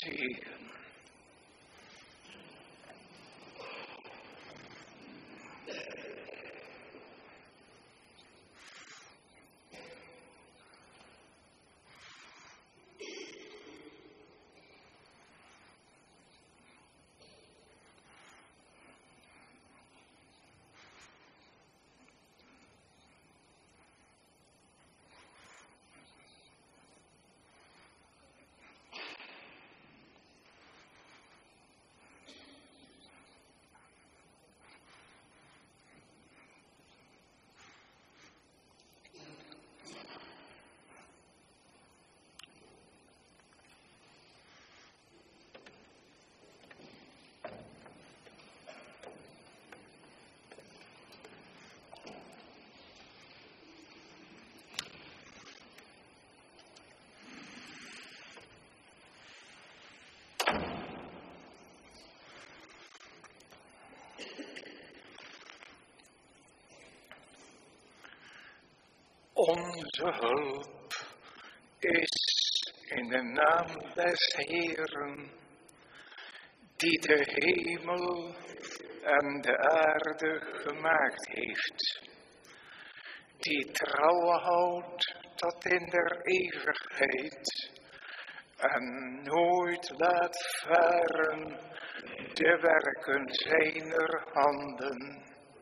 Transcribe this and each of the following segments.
zegen. Onze hulp is in de naam des Heeren, die de hemel en de aarde gemaakt heeft, die trouw houdt tot in der eeuwigheid en nooit laat varen de werken zijner handen.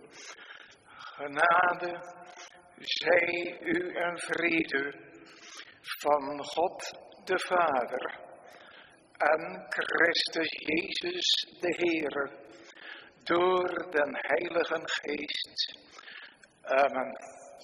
Genade zij u en vrede van God de Vader en Christus Jezus de Heere door den Heiligen Geest. Amen.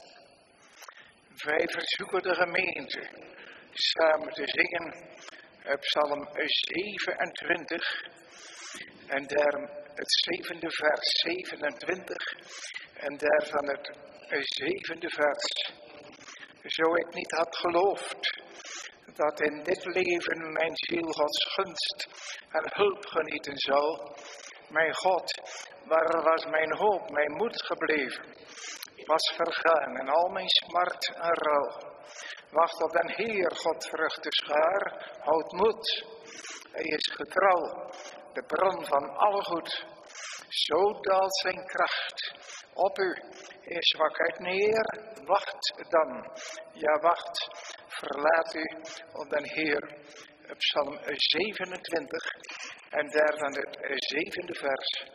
Wij verzoeken de gemeente samen te zingen Psalm 27 en daar het zevende vers 27 en daarvan het zevende vers. Zo ik niet had geloofd dat in dit leven mijn ziel Gods gunst en hulp genieten zal. Mijn God, waar was mijn hoop, mijn moed gebleven? Was vergaan en al mijn smart en rouw. Wacht op den Heer, God vrucht de schaar, houd moed. Hij is getrouw, de bron van alle goed. Zo daalt zijn kracht op u, is zwakheid neer, wacht dan. Ja, wacht, verlaat u op den Heer. Psalm 27 en daarvan het zevende vers.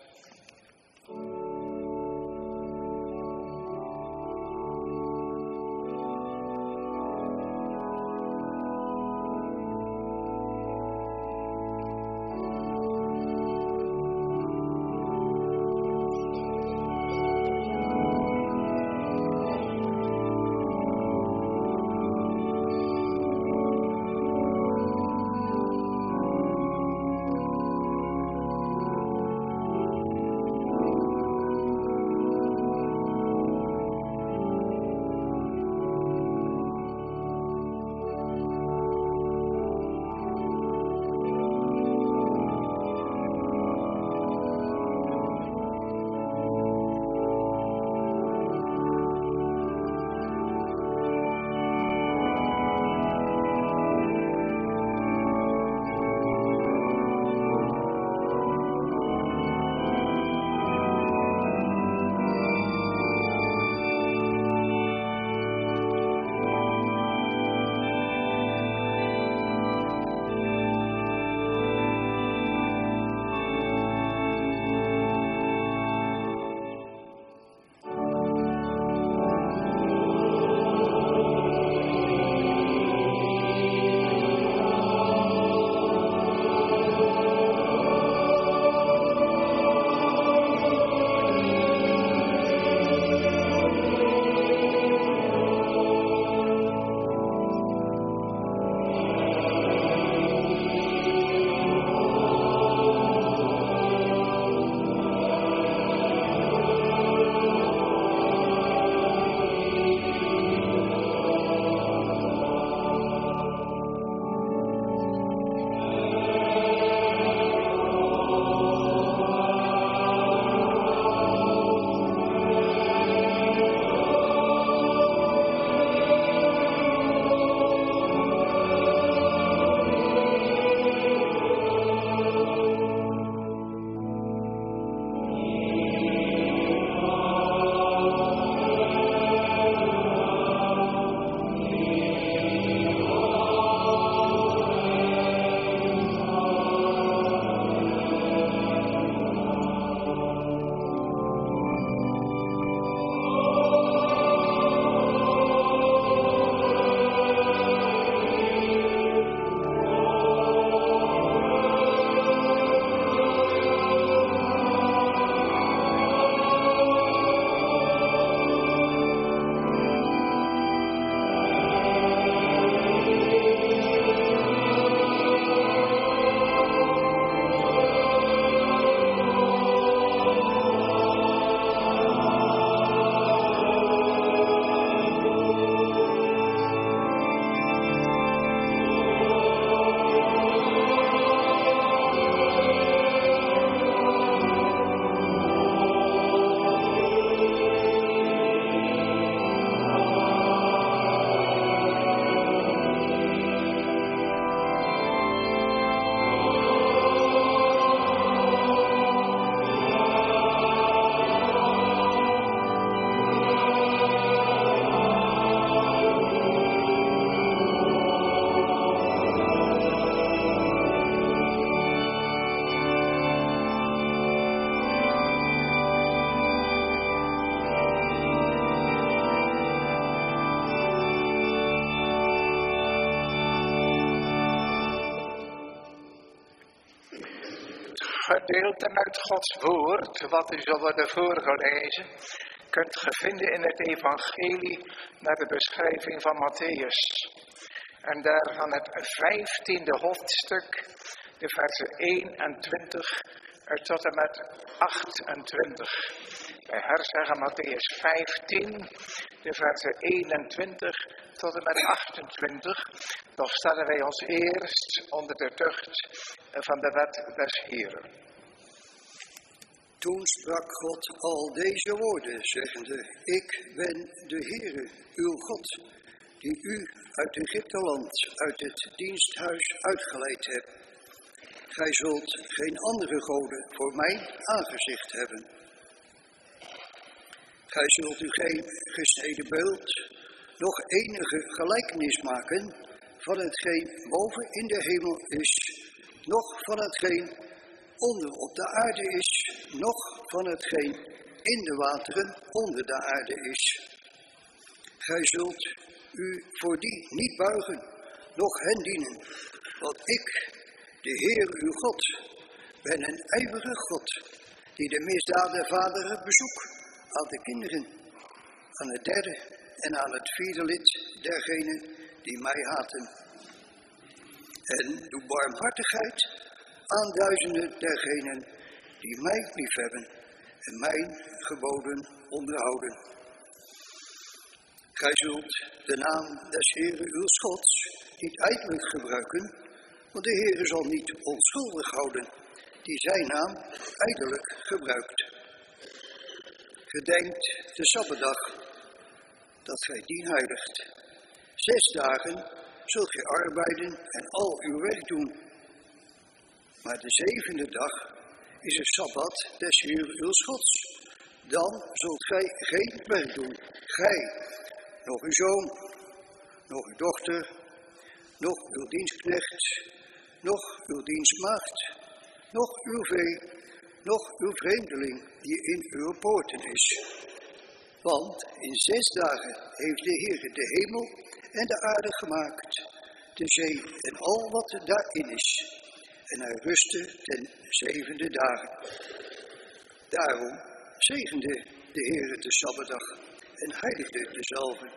gedeelten uit Gods woord, wat u zal worden voorgelezen, kunt ge vinden in het evangelie naar de beschrijving van Matthäus. En daarvan het 15e hoofdstuk, de versen 21 tot en met 28. Wij herzeggen Matthäus 15, de versen 21 tot en met 28. Doch stellen wij ons eerst onder de tucht van de wet des Heren. Toen sprak God al deze woorden, zeggende: Ik ben de Heere, uw God, die u uit Egypteland, uit het diensthuis uitgeleid hebt. Gij zult geen andere goden voor mijn aangezicht hebben. Gij zult u geen gesneden beeld, nog enige gelijkenis maken van hetgeen boven in de hemel is, noch van hetgeen onder op de aarde is, noch van hetgeen in de wateren onder de aarde is. Gij zult u voor die niet buigen, noch hen dienen, want ik, de Heer uw God, ben een ijverige God, die de misdaad der vaderen bezoekt aan de kinderen, aan het derde en aan het vierde lid dergenen die mij haten. En doe barmhartigheid aan duizenden dergenen die mij liefhebben en mijn geboden onderhouden. Gij zult de naam des Heeren uw Gods niet ijdelijk gebruiken, want de Heere zal niet onschuldig houden die zijn naam ijdelijk gebruikt. Gedenkt de Sabbatdag, dat gij die heiligt. 6 dagen zult gij arbeiden en al uw werk doen. Maar de 7e dag is een Sabbat des Heeren uw Gods. Dan zult gij geen werk doen. Gij, nog uw zoon, nog uw dochter, nog uw dienstknecht, nog uw dienstmaagd, nog uw vee, nog uw vreemdeling die in uw poorten is. Want in 6 dagen heeft de Heer de hemel en de aarde gemaakt, de zee en al wat daarin is. En hij rustte ten 7e dagen. Daarom zegende de Heer de Sabbatdag en heiligde dezelve.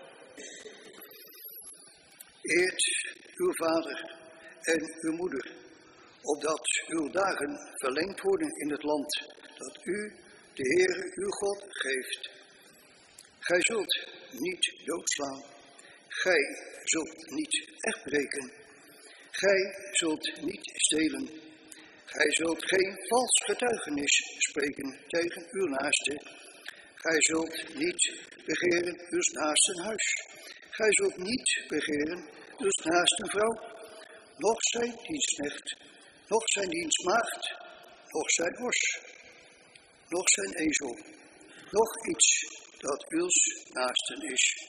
Eert uw vader en uw moeder, opdat uw dagen verlengd worden in het land dat u, de Heere uw God, geeft. Gij zult niet doodslaan. Gij zult niet echtbreken. Gij zult niet stelen. Gij zult geen vals getuigenis spreken tegen uw naaste. Gij zult niet begeren uw naasten huis. Gij zult niet begeren uw naasten vrouw, noch zijn dienstknecht, noch zijn dienstmaagd, noch zijn os, noch zijn ezel, noch iets dat uws naasten is.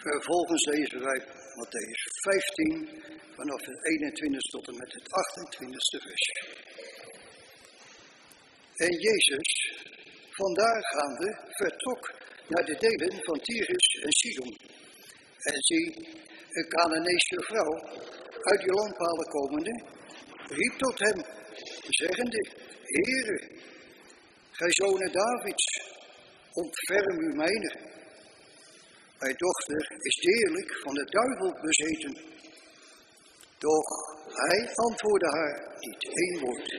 Vervolgens lezen wij Mattheüs 15 vanaf het 21 tot en met het 28e vers. En Jezus, vandaar gaande, vertrok naar de delen van Tyrus en Sidon. En zie, een Cananeese vrouw, uit die landpalen komende, riep tot hem, zeggende, Heere, gij zonen Davids, ontferm u mijner. Mijn dochter is deerlijk van de duivel bezeten. Doch hij antwoordde haar niet één woord.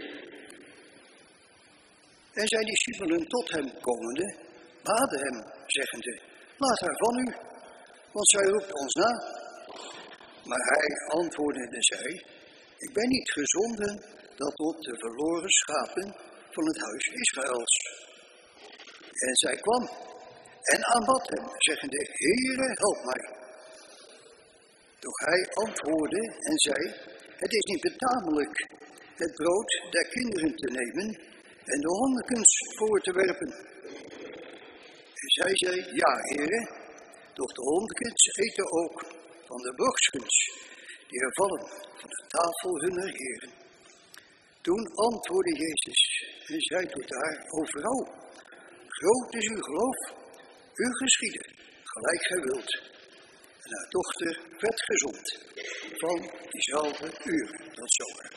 En zijn discipelen tot hem komende, baden hem, zeggende, laat haar van u, want zij roept ons na. Maar hij antwoordde zei, ik ben niet gezonden dat tot de verloren schapen van het huis Israëls. En zij kwam en aanbad hem, zeggende, Heere, help mij. Doch hij antwoordde en zei, het is niet betamelijk het brood der kinderen te nemen en de hondekens voor te werpen. En zij zei, ja, Heere, doch de hondekens eten ook van de brokskens, die er vallen van de tafel hunner heren. Toen antwoordde Jezus en zei tot haar, o vrouw, groot is uw geloof, u geschieden, gelijk gij wilt. En haar dochter werd gezond van diezelfde uur tot zover.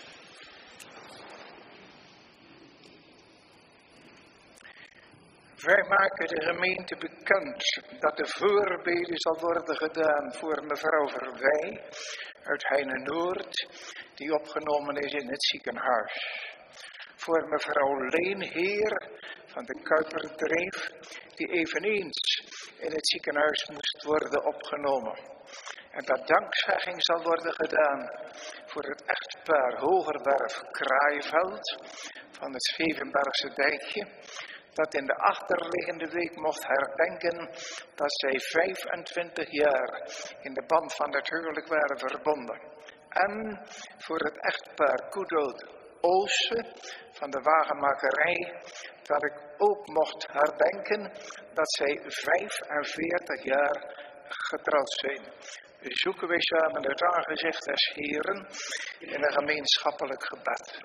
Wij maken de gemeente bekend dat de voorbeden zal worden gedaan voor mevrouw Verwij uit Heine-Noord, die opgenomen is in het ziekenhuis. Voor mevrouw Leenheer van de Kuiperdreef, die eveneens in het ziekenhuis moest worden opgenomen. En dat dankzegging zal worden gedaan voor het echtpaar Hogerwerf-Kraaiveld van het Zevenbergse dijkje, dat in de achterliggende week mocht herdenken dat zij 25 jaar in de band van het huwelijk waren verbonden. En voor het echtpaar Koedood Oosse van de wagenmakerij, dat ik ook mocht herdenken dat zij 45 jaar getrouwd zijn. Zoeken wij samen het aangezicht des Heeren in een gemeenschappelijk gebed.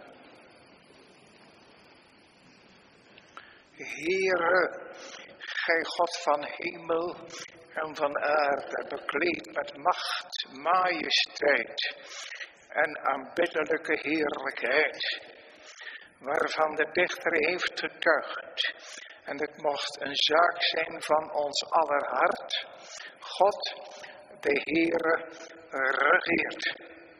Heere, gij God van hemel en van aarde, bekleed met macht, majesteit en aanbiddelijke heerlijkheid, waarvan de dichter heeft getuigd, en het mocht een zaak zijn van ons aller hart, God, de Heere, regeert.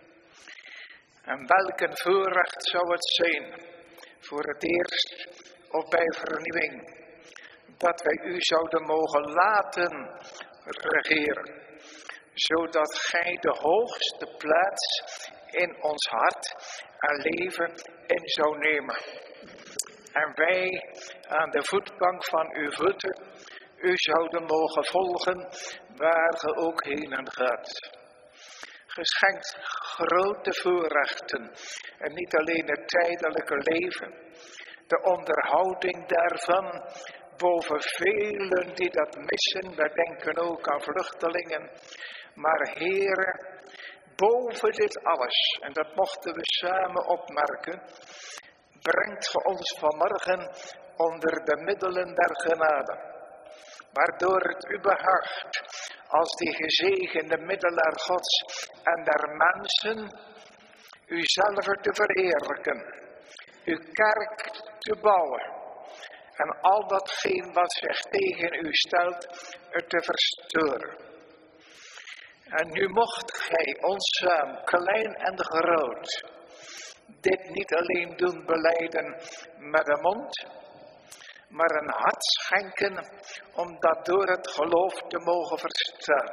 En welk een voorrecht zou het zijn, voor het eerst of bij vernieuwing, dat wij u zouden mogen laten regeren, zodat gij de hoogste plaats in ons hart en leven in zou nemen. En wij aan de voetbank van uw voeten u zouden mogen volgen waar ge ook heen gaat. Geschenkt grote voorrechten en niet alleen het tijdelijke leven, de onderhouding daarvan boven velen die dat missen. Wij denken ook aan vluchtelingen. Maar Heere, boven dit alles, en dat mochten we samen opmerken, brengt ge ons vanmorgen onder de middelen der genade, waardoor het u behaagt als die gezegende middelaar Gods en der mensen uzelf te verheerlijken, uw kerk te bouwen en al datgene wat zich tegen u stelt te verstoren. En nu mocht gij ons samen, klein en groot, dit niet alleen doen belijden met de mond, maar een hart schenken om dat door het geloof te mogen verstaan.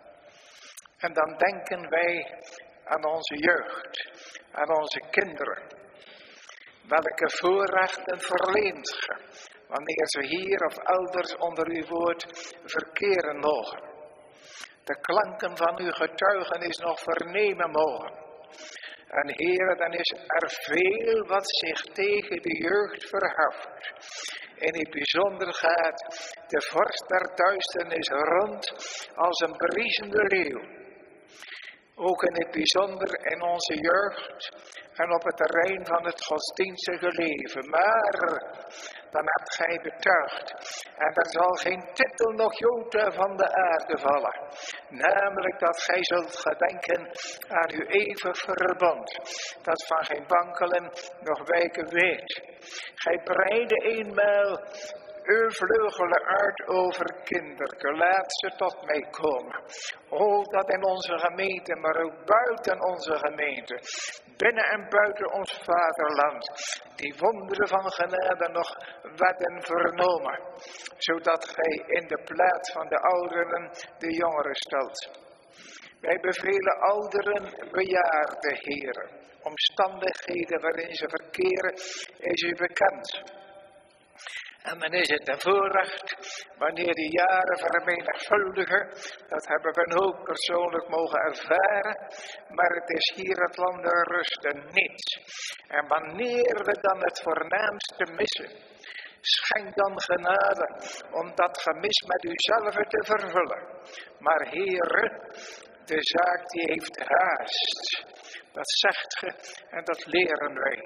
En dan denken wij aan onze jeugd, aan onze kinderen. Welke voorrechten verleent ge, wanneer ze hier of elders onder uw woord verkeren mogen. De klanken van uw getuigenis nog vernemen mogen. En Heer, dan is er veel wat zich tegen de jeugd verheft. In het bijzonder gaat de vorst der duisternis rond als een briesende leeuw. Ook in het bijzonder in onze jeugd en op het terrein van het godsdienstige leven. Maar dan hebt gij betuigd, en er zal geen titel nog jota van de aarde vallen. Namelijk dat gij zult gedenken aan uw eeuwig verbond, dat van geen wankelen nog wijken weet. Gij breidde eenmaal uw vleugelen uit over kinderke, laat ze tot mij komen. O, dat in onze gemeente, maar ook buiten onze gemeente, binnen en buiten ons vaderland, die wonderen van genade nog werden vernomen, zodat gij in de plaats van de ouderen de jongeren stelt. Wij bevelen ouderen, bejaarde heren. Omstandigheden waarin ze verkeren is u bekend. En dan is het een voorrecht, wanneer die jaren vermenigvuldigen, dat hebben we ook persoonlijk mogen ervaren, maar het is hier het land der rusten niet. En wanneer we dan het voornaamste missen, schenk dan genade om dat gemis met uzelf te vervullen. Maar Heere, de zaak die heeft haast, dat zegt ge en dat leren wij.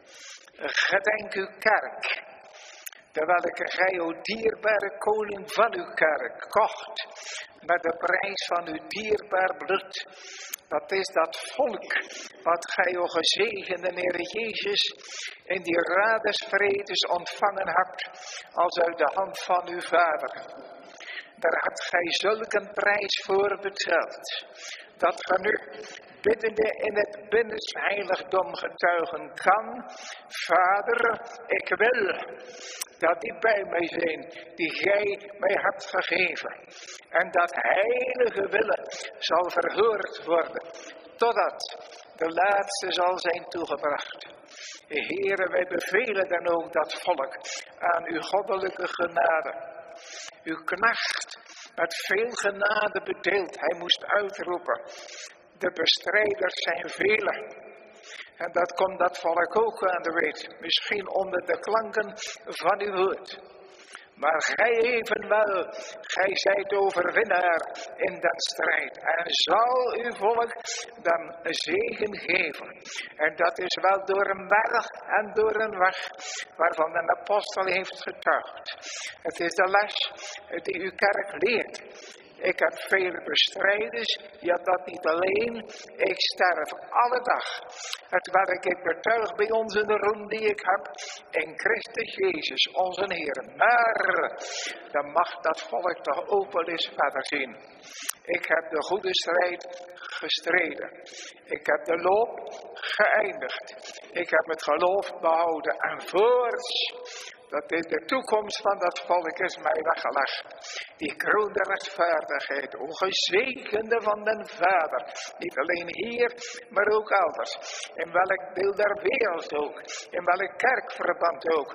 Gedenk uw kerk. Terwijl gij, o dierbare koning van uw kerk, kocht met de prijs van uw dierbaar bloed. Dat is dat volk wat gij, o gezegende Heer Jezus, in die radesvredes ontvangen hebt als uit de hand van uw vader. Daar hebt gij zulk een prijs voor betaald, dat ge nu biddende in het binnenste heiligdom getuigen kan. Vader, ik wil dat die bij mij zijn, die gij mij hebt gegeven. En dat heilige willen zal verhoord worden, totdat de laatste zal zijn toegebracht. Heere, wij bevelen dan ook dat volk aan uw goddelijke genade. Uw knecht met veel genade bedeeld, hij moest uitroepen. De bestrijders zijn vele. En dat komt dat volk ook aan de weet. Misschien onder de klanken van uw woord. Maar gij evenwel, gij zijt overwinnaar in dat strijd. En zal uw volk dan zegen geven. En dat is wel door een berg en door een weg waarvan een apostel heeft getuigd. Het is de les die uw kerk leert. Ik heb vele bestrijders, ja dat niet alleen, ik sterf alle dag. Het welk ik betuig bij ons in de roem die ik heb, in Christus Jezus, onze Heer. Maar dan mag dat volk toch ook wel eens verder zien. Ik heb de goede strijd gestreden. Ik heb de loop geëindigd. Ik heb het geloof behouden en voorts. Dat is de toekomst van dat volk is mij weggelegd. Die kroon der rechtvaardigheid, o gezegende van den Vader. Niet alleen hier, maar ook elders. In welk deel der wereld ook. In welk kerkverband ook.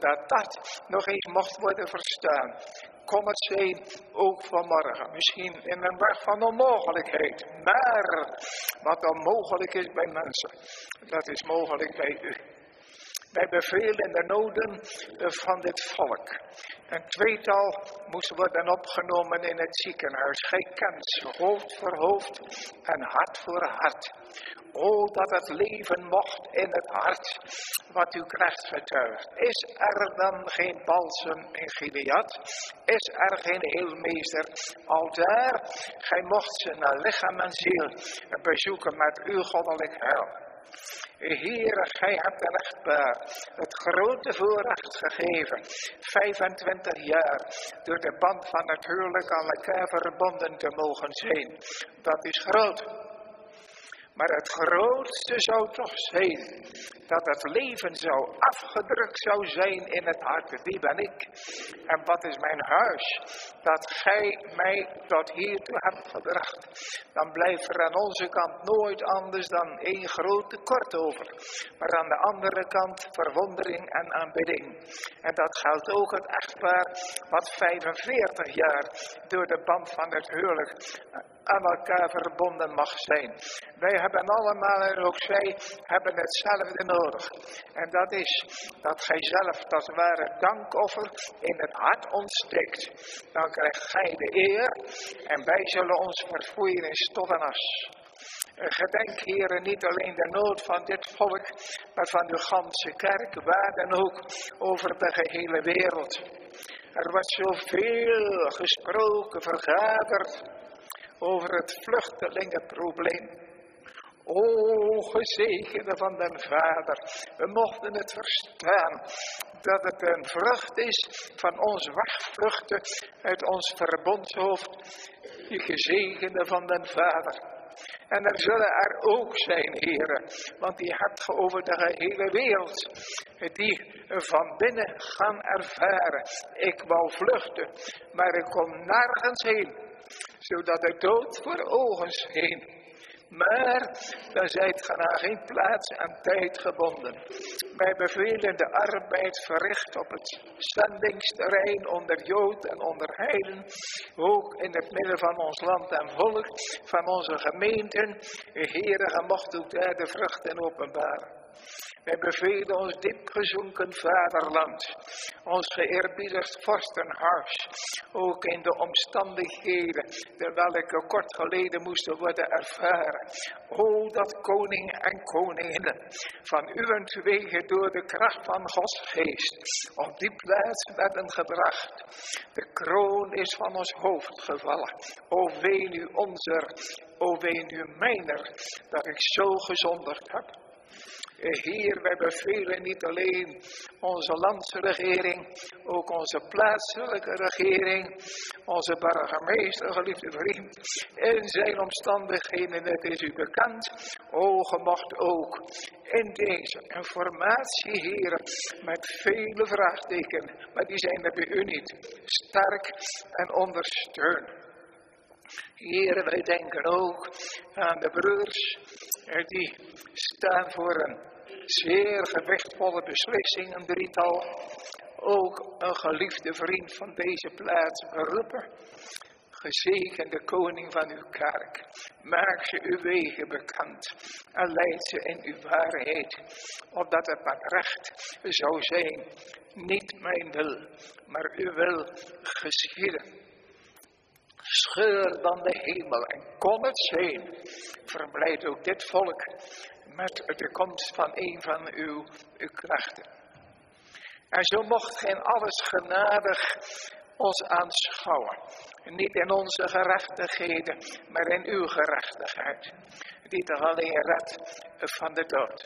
Dat nog eens mocht worden verstaan. Kom het zijn, ook vanmorgen. Misschien in een weg van onmogelijkheid. Maar wat onmogelijk is bij mensen, dat is mogelijk bij u. Wij bevelen de noden van dit volk. Een tweetal moest worden opgenomen in het ziekenhuis. Gij kent ze, hoofd voor hoofd en hart voor hart. O, dat het leven mocht in het hart, wat uw knecht getuigt. Is er dan geen balsem in Gilead? Is er geen heelmeester? Aldaar, gij mocht ze naar lichaam en ziel bezoeken met uw goddelijk heil. Heere, gij hebt een echtpaar het grote voorrecht gegeven, 25 jaar, door de band van het huwelijk aan elkaar verbonden te mogen zijn. Dat is groot. Maar het grootste zou toch zijn, dat het leven zou afgedrukt zou zijn in het hart. Wie ben ik? En wat is mijn huis? Dat gij mij tot hiertoe hebt gebracht. dan blijft er aan onze kant nooit anders dan één groot tekort over. Maar aan de andere kant verwondering en aanbidding. En dat geldt ook het echtpaar wat 45 jaar door de band van het huwelijk aan elkaar verbonden mag zijn. Wij hebben allemaal, en ook zij, hebben hetzelfde nodig. En dat is dat gij zelf dat ware dankoffer in het hart ontsteekt. Dan krijgt gij de eer en wij zullen ons verfoeien in stof en as. Gedenk, heren, niet alleen de nood van dit volk, maar van uw ganse kerk, waar dan ook, over de gehele wereld. Er wordt zoveel gesproken, vergaderd, over het vluchtelingenprobleem. O, gezegende van den Vader, we mochten het verstaan, dat het een vrucht is van ons wegvluchten uit ons verbondshoofd, die gezegende van den Vader. En er zullen er ook zijn, heren, want die hebt ge over de gehele wereld, die van binnen gaan ervaren. Ik wou vluchten, maar ik kom nergens heen, zodat de dood voor ogen scheen. Maar dan zijt ge aan geen plaats en tijd gebonden. Wij bevelen de arbeid verricht op het zendingsterrein onder Jood en onder heiden. Ook in het midden van ons land en volk, van onze gemeenten. Heere, ge mocht ook daar de vruchten openbaren. Wij bevelen ons diepgezonken vaderland, ons geëerbiedigd vorstenhuis, ook in de omstandigheden, de welke kort geleden moesten worden ervaren. O, dat koning en koninginnen, van uwentwege door de kracht van Gods geest, op die plaats werden gebracht. De kroon is van ons hoofd gevallen. O, wee nu onzer, o, wee nu mijner, dat ik zo gezondigd heb. Heer, wij bevelen niet alleen onze landsregering, ook onze plaatselijke regering, onze burgemeester, geliefde vriend, in zijn omstandigheden, het is u bekend. O, ge mocht ook in deze informatie, Heer, met vele vraagtekens, maar die zijn er bij u niet, sterk en ondersteun. Heren, wij denken ook aan de broers die staan voor een zeer gewichtvolle beslissing, een drietal. Ook een geliefde vriend van deze plaats beroepen. Gezegende koning van uw kerk, maak ze uw wegen bekend en leid ze in uw waarheid, opdat het met recht zou zijn. Niet mijn wil, maar uw wil geschieden. Scheur dan de hemel en kon het zijn. Verblijd ook dit volk met de komst van een van uw krachten. En zo mocht gij alles genadig ons aanschouwen. Niet in onze gerechtigheden, maar in uw gerechtigheid. Die toch alleen redt van de dood.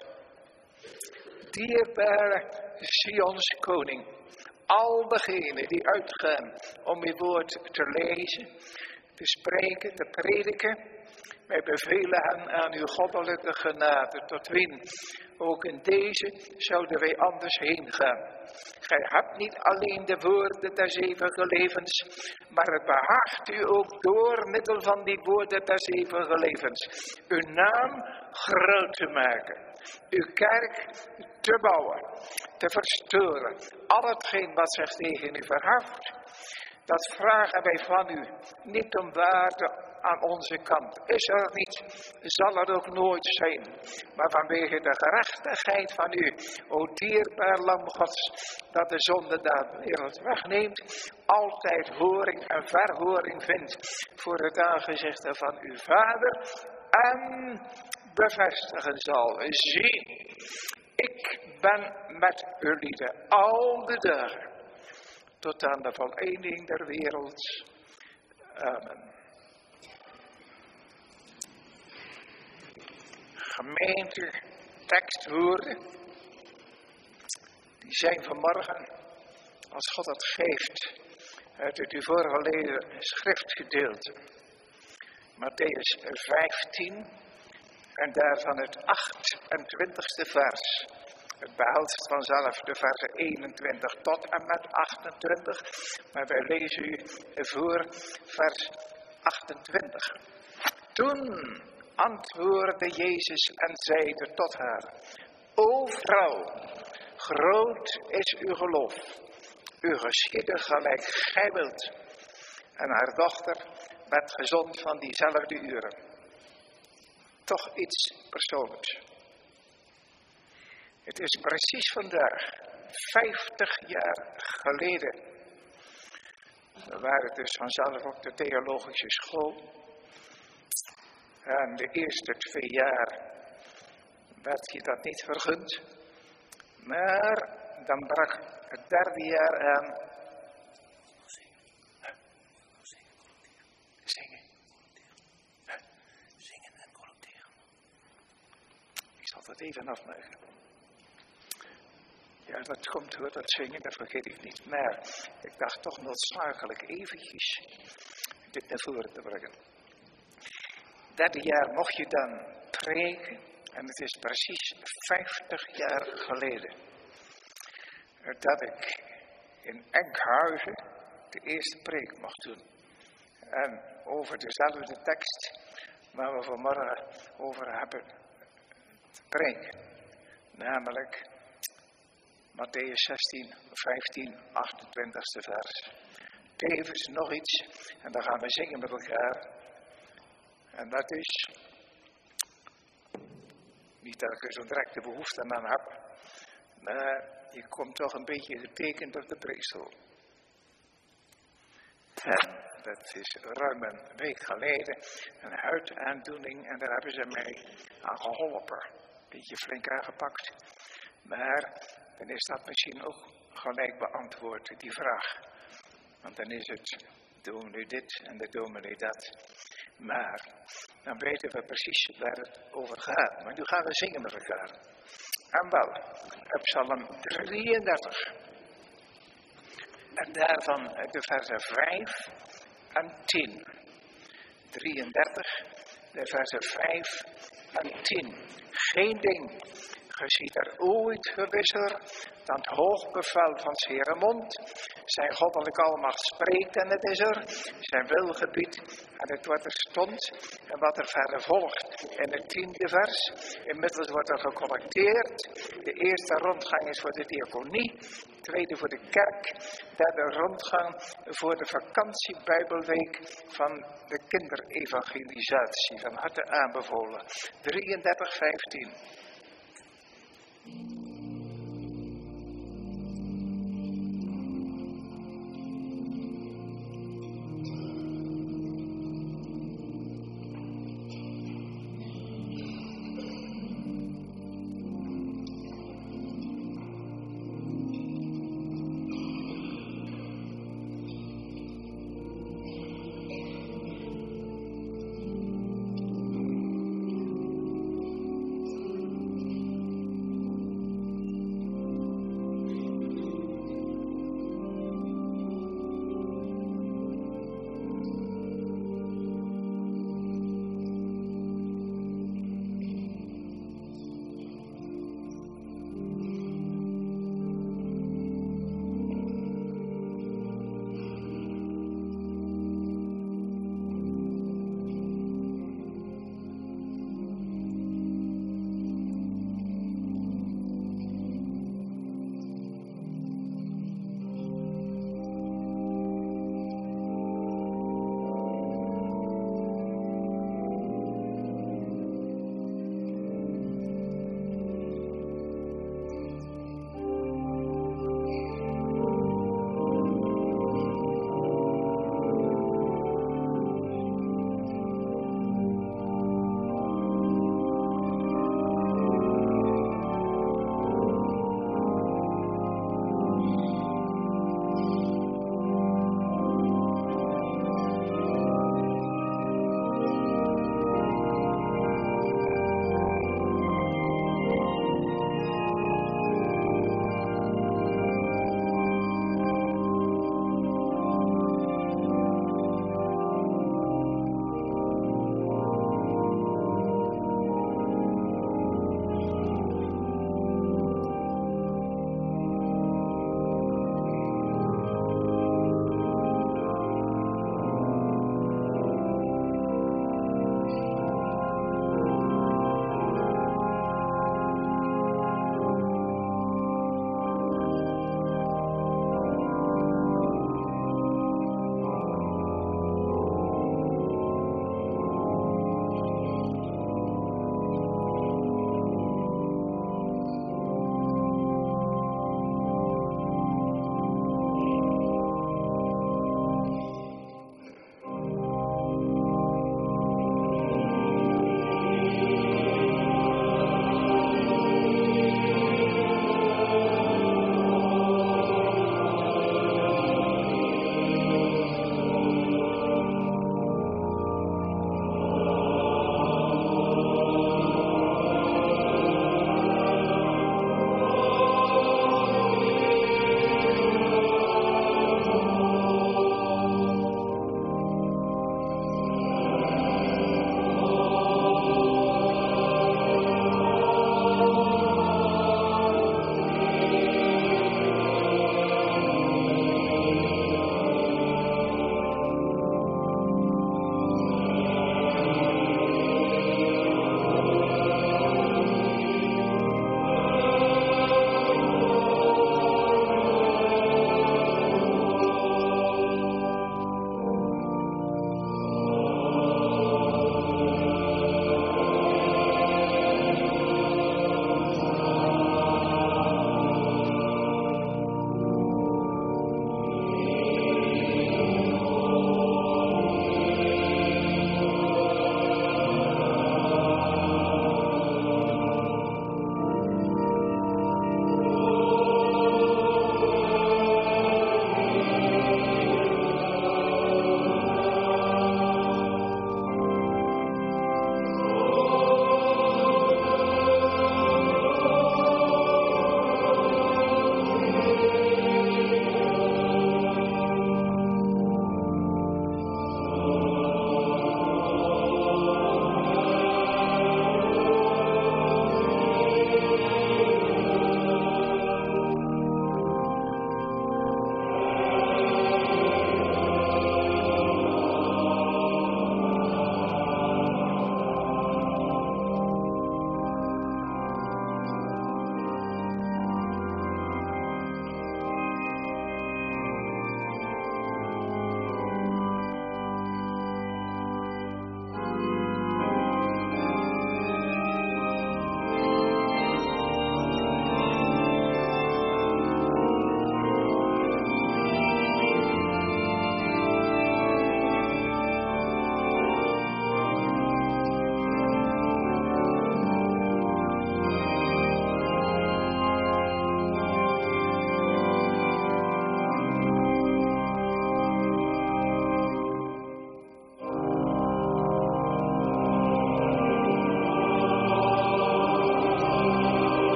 Dierbare Sions koning. Al degenen die uitgaan om uw woord te lezen, te spreken, te prediken. Wij bevelen hen aan uw goddelijke genade, tot wien ook in deze zouden wij anders heen gaan. Gij hebt niet alleen de woorden des eeuwige levens, maar het behaagt u ook door middel van die woorden des eeuwige levens uw naam groot te maken. Uw kerk te bouwen, te verstoren. Al hetgeen wat zich tegen u verheft, dat vragen wij van u. Niet om waarde aan onze kant. Is er niet, zal er ook nooit zijn. Maar vanwege de gerechtigheid van u, o dierbaar lam Gods, dat de zonde de wereld wegneemt, altijd horing en verhoring vindt voor het aangezicht van uw Vader en bevestigen zal. Zie, ik ben met u lieden al de dagen, tot aan de voleinding der wereld. Amen. Gemeente, tekstwoorden, die zijn vanmorgen, als God het geeft, uit het u voorgelezen schriftgedeelte. Mattheüs 15 en daarvan het 28e vers. Het behelst vanzelf de versen 21 tot en met 28, maar wij lezen u voor vers 28. Toen antwoordde Jezus en zeide tot haar: O vrouw, groot is uw geloof. U geschiedde gelijk gij wilt. En haar dochter werd gezond van diezelfde uren. Toch iets persoonlijks. Het is precies vandaag, 50 jaar geleden. We waren dus vanzelf op de theologische school. En de eerste 2 jaar werd je dat niet vergund. Maar dan brak het 3e jaar aan. Zingen en collecteren. Ik zal dat even afmaken. Ja, dat komt hoor, dat zingen, dat vergeet ik niet. Maar ik dacht toch noodzakelijk eventjes dit naar voren te brengen. 3e jaar mocht je dan preken. En het is precies 50 jaar geleden dat ik in Enkhuizen de eerste preek mocht doen. En over dezelfde tekst waar we vanmorgen over hebben te preken. Namelijk Mattheüs 16, 15, 28ste vers. Tevens nog iets en dan gaan we zingen met elkaar. En dat is, niet dat ik er zo'n directe behoefte aan heb, maar je komt toch een beetje getekend op de preekstoel. En dat is ruim een week geleden, een huidaandoening en daar hebben ze mij aan geholpen. Een beetje flink aangepakt. Maar dan is dat misschien ook gelijk beantwoord, die vraag. Want dan is het, doen we nu dit en dan doen we nu dat. Maar dan weten we precies waar het over gaat. Maar nu gaan we zingen met elkaar. En wel, op Psalm 33. En daarvan de versen 5 en 10. 33, de versen 5 en 10. Geen ding geschiet er ooit gewisser dan het hoogbevel van 's Heeren mond. Zijn goddelijke almacht spreekt en het is er. Zijn wil gebiedt en het wordt er stond. En wat er verder volgt in het 10e vers. Inmiddels wordt er gecollecteerd. De eerste rondgang is voor de diaconie. Tweede voor de kerk. Derde rondgang voor de vakantiebijbelweek van de kinderevangelisatie. Van harte aanbevolen. 33, 15.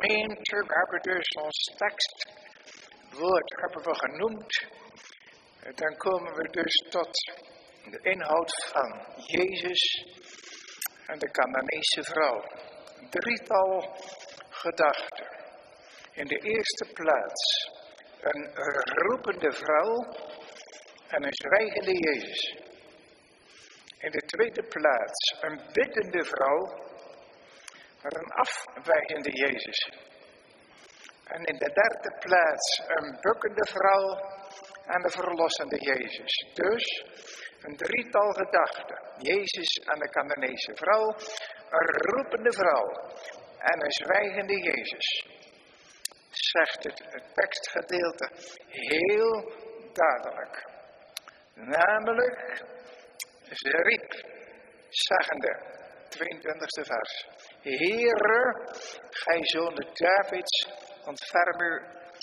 gemeente, we hebben dus ons tekstwoord hebben we genoemd. Dan komen we dus tot de inhoud van Jezus en de Canaanese vrouw. Een drietal gedachten. In de eerste plaats een roepende vrouw en een zwijgende Jezus. In de tweede plaats een biddende vrouw, maar een afwijzende Jezus. En in de derde plaats een bukkende vrouw en een verlossende Jezus. Dus een drietal gedachten. Jezus en de Canaanese vrouw, een roepende vrouw en een zwijgende Jezus. Zegt het tekstgedeelte heel duidelijk. Namelijk, ze riep, zeggende, 22e vers. Heere, gij zoon Davids, ontferm u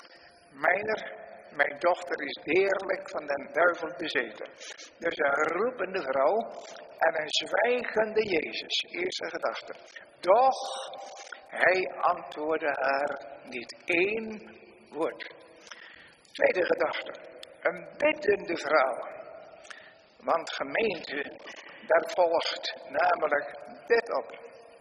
mijn dochter is deerlijk van den duivel bezeten. Dus een roepende vrouw en een zwijgende Jezus. Eerste gedachte. Doch, hij antwoordde haar niet één woord. Tweede gedachte. Een biddende vrouw. Want gemeente, daar volgt namelijk dit op.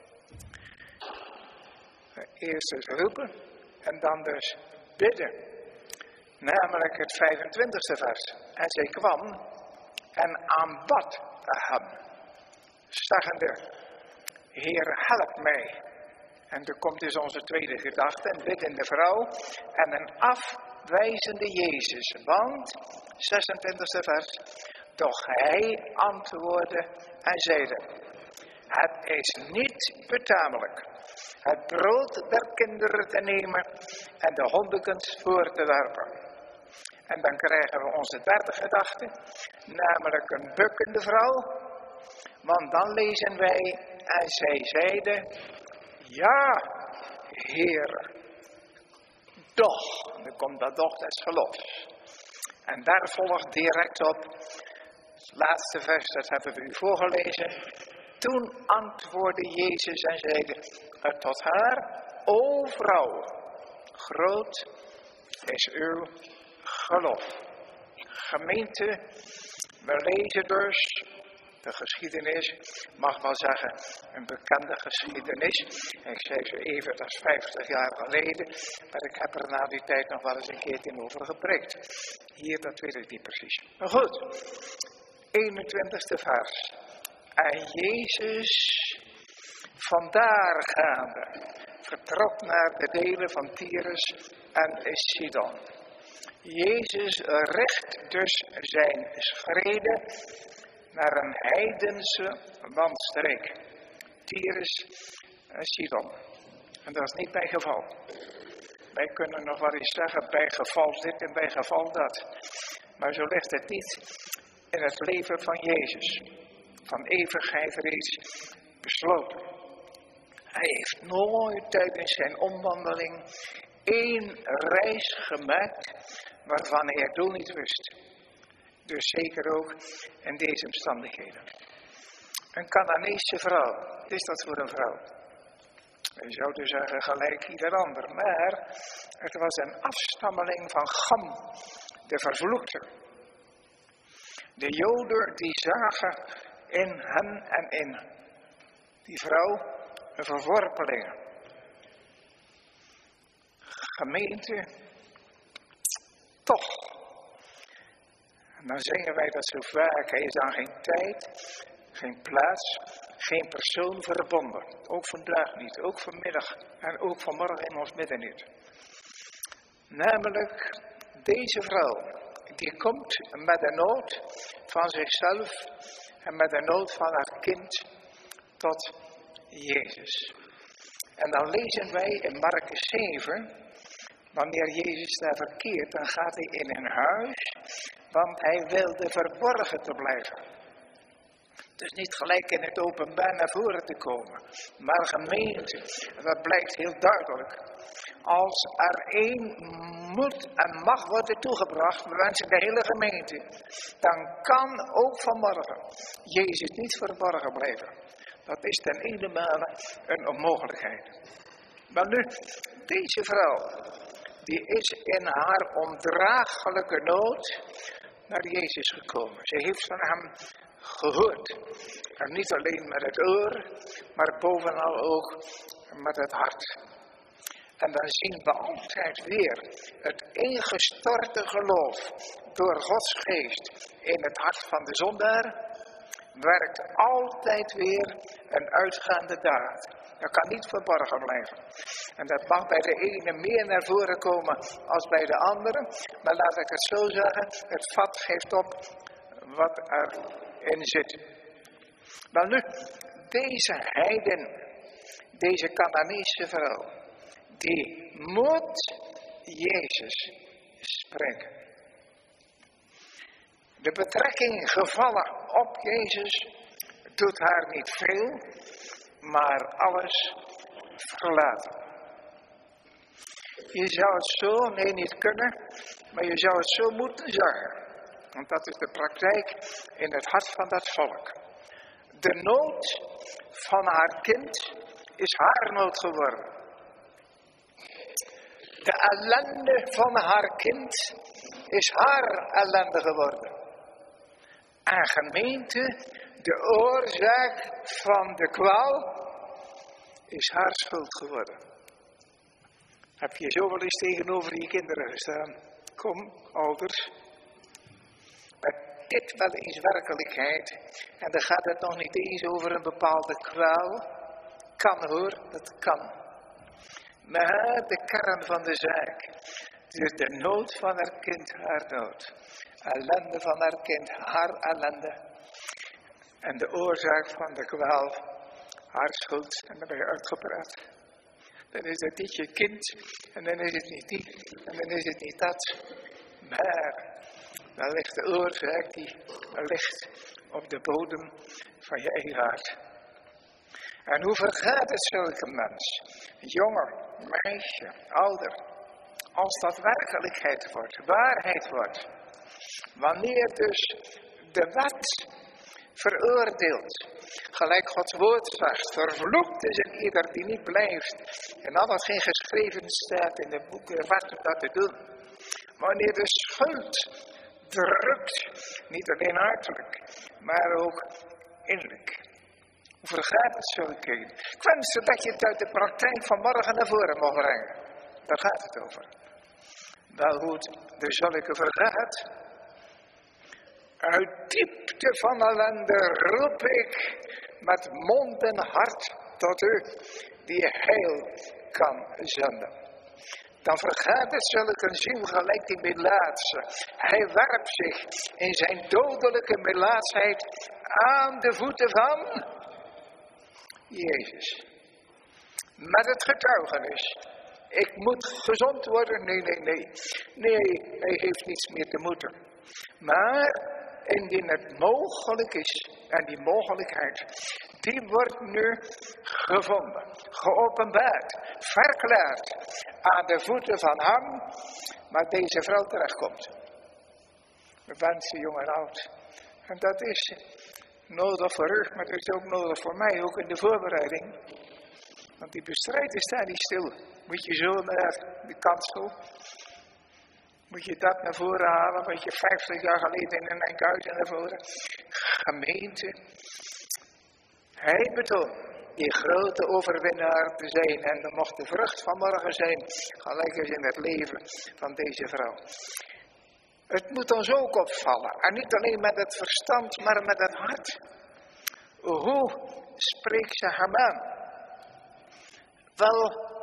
Eerst dus roepen en dan dus bidden. Namelijk het 25e vers. En zij kwam en aanbad hem. Zeggende, Heer, help mij. En er komt dus onze tweede gedachte, een biddende vrouw en een afwijzende Jezus. Want, 26e vers, doch hij antwoordde en zeide, het is niet betamelijk het brood der kinderen te nemen en de hondekens voor te werpen. En dan krijgen we onze derde gedachte, namelijk een bukkende vrouw. Want dan lezen wij, en zij zeide, ja, Heer, doch. Dan komt dat doch des gelofs. En daar volgt direct op, het laatste vers, dat hebben we u voorgelezen. Toen antwoordde Jezus en zeide tot haar, o vrouw, groot is uw geloof. Gemeente, we lezen dus de geschiedenis, mag wel zeggen, een bekende geschiedenis. Ik zei zo even, dat is 50 jaar geleden, maar ik heb er na die tijd nog wel eens een keertje over gepreekt. Hier, dat weet ik niet precies. Maar goed, 21e vers. En Jezus, vandaar gaande, vertrok naar de delen van Tyrus en Sidon. Jezus richt dus zijn schreden naar een heidense landstreek. Tyrus en Sidon. En dat is niet bij geval. Wij kunnen nog wel eens zeggen, bij geval dit en bij geval dat. Maar zo ligt het niet in het leven van Jezus. Van eeuwigheid reeds besloten. Hij heeft nooit tijdens zijn omwandeling één reis gemaakt waarvan hij het doel niet wist. Dus zeker ook in deze omstandigheden. Een Canaanese vrouw. Wat is dat voor een vrouw? Je zou dus zeggen gelijk ieder ander. Maar het was een afstammeling van Cham, de vervloekte. De Joden die zagen in hem en in die vrouw een verworpeling. Gemeente, toch. En dan zingen wij dat zo vaak. Hij is aan geen tijd, geen plaats, geen persoon verbonden. Ook vandaag niet, ook vanmiddag en ook vanmorgen in ons midden niet. Namelijk deze vrouw, die komt met de nood van zichzelf en met de nood van haar kind tot Jezus. En dan lezen wij in Markus 7, wanneer Jezus daar verkeert, dan gaat hij in een huis, want hij wilde verborgen te blijven. Dus niet gelijk in het openbaar naar voren te komen. Maar gemeente, dat blijkt heel duidelijk. Als er één moet en mag worden toegebracht, we wensen de hele gemeente, dan kan ook vanmorgen Jezus niet verborgen blijven. Dat is ten ene male een onmogelijkheid. Maar nu, deze vrouw, die is in haar ondraaglijke nood naar Jezus gekomen. Ze heeft van hem gehoord. En niet alleen met het oor, maar bovenal ook met het hart. En dan zien we altijd weer het ingestorte geloof door Gods geest in het hart van de zondaar. Werkt altijd weer een uitgaande daad. Dat kan niet verborgen blijven. En dat mag bij de ene meer naar voren komen als bij de andere. Maar laat ik het zo zeggen, het vat geeft op wat erin zit. Maar nu, deze heiden, deze Canaanese vrouw, die moet Jezus spreken. De betrekking gevallen op Jezus doet haar niet veel, maar alles verlaten. Je zou het zo, nee niet kunnen, maar je zou het zo moeten zeggen. Want dat is de praktijk in het hart van dat volk. De nood van haar kind is haar nood geworden. De ellende van haar kind is haar ellende geworden. En gemeente, de oorzaak van de kwaal is haar schuld geworden. Heb je zo wel eens tegenover je kinderen gestaan? Kom, ouders. Maar dit wel eens werkelijkheid. En dan gaat het nog niet eens over een bepaalde kwaal. Kan hoor, dat kan. Maar de kern van de zaak. Het is de nood van haar kind, haar nood. Ellende van haar kind, haar ellende. En de oorzaak van de kwaal, haar schuld. En dan ben je uitgepraat. Dan is het niet je kind. En dan is het niet die. En dan is het niet dat. Maar dan ligt de oorzaak die ligt op de bodem van je eigen hart. En hoe vergaat het zulke mens? Jongen, meisje, ouder. Als dat werkelijkheid wordt, waarheid wordt. Wanneer dus de wet veroordeelt. Gelijk Gods woord zegt, vervloekt is een ieder die niet blijft. En al wat geen geschreven staat in de boeken, wat om dat te doen. Wanneer de schuld drukt, niet alleen hartelijk, maar ook innerlijk. Hoe vergaat het zo een? Ik wens dat je het uit de praktijk van morgen naar voren mag brengen. Daar gaat het over. Wel hoe het de zulke vergaat. Uit diepte van ellende roep ik met mond en hart tot u, die heil kan zenden. Dan vergaat het zulke een ziel gelijk die melaatse. Hij werpt zich in zijn dodelijke melaatsheid aan de voeten van Jezus. Met het getuigenis. Ik moet gezond worden. Nee, hij heeft niets meer te moeten. Maar indien het mogelijk is, en die mogelijkheid, die wordt nu gevonden, geopenbaard, verklaard aan de voeten van hem, waar deze vrouw terechtkomt. We wensen jong en oud. En dat is nodig voor u, maar dat is ook nodig voor mij, ook in de voorbereiding. Want die bestrijding staat niet stil. Moet je zo naar de kansel. Moet je dat naar voren halen, wat je 50 jaar geleden in een Enkhuizen naar voren. Gemeente. Hij betoont die grote overwinnaar te zijn. En dat mocht de vrucht van morgen zijn. Gelijk als in het leven van deze vrouw. Het moet ons ook opvallen. En niet alleen met het verstand, maar met het hart. Hoe spreekt ze hem aan? Wel,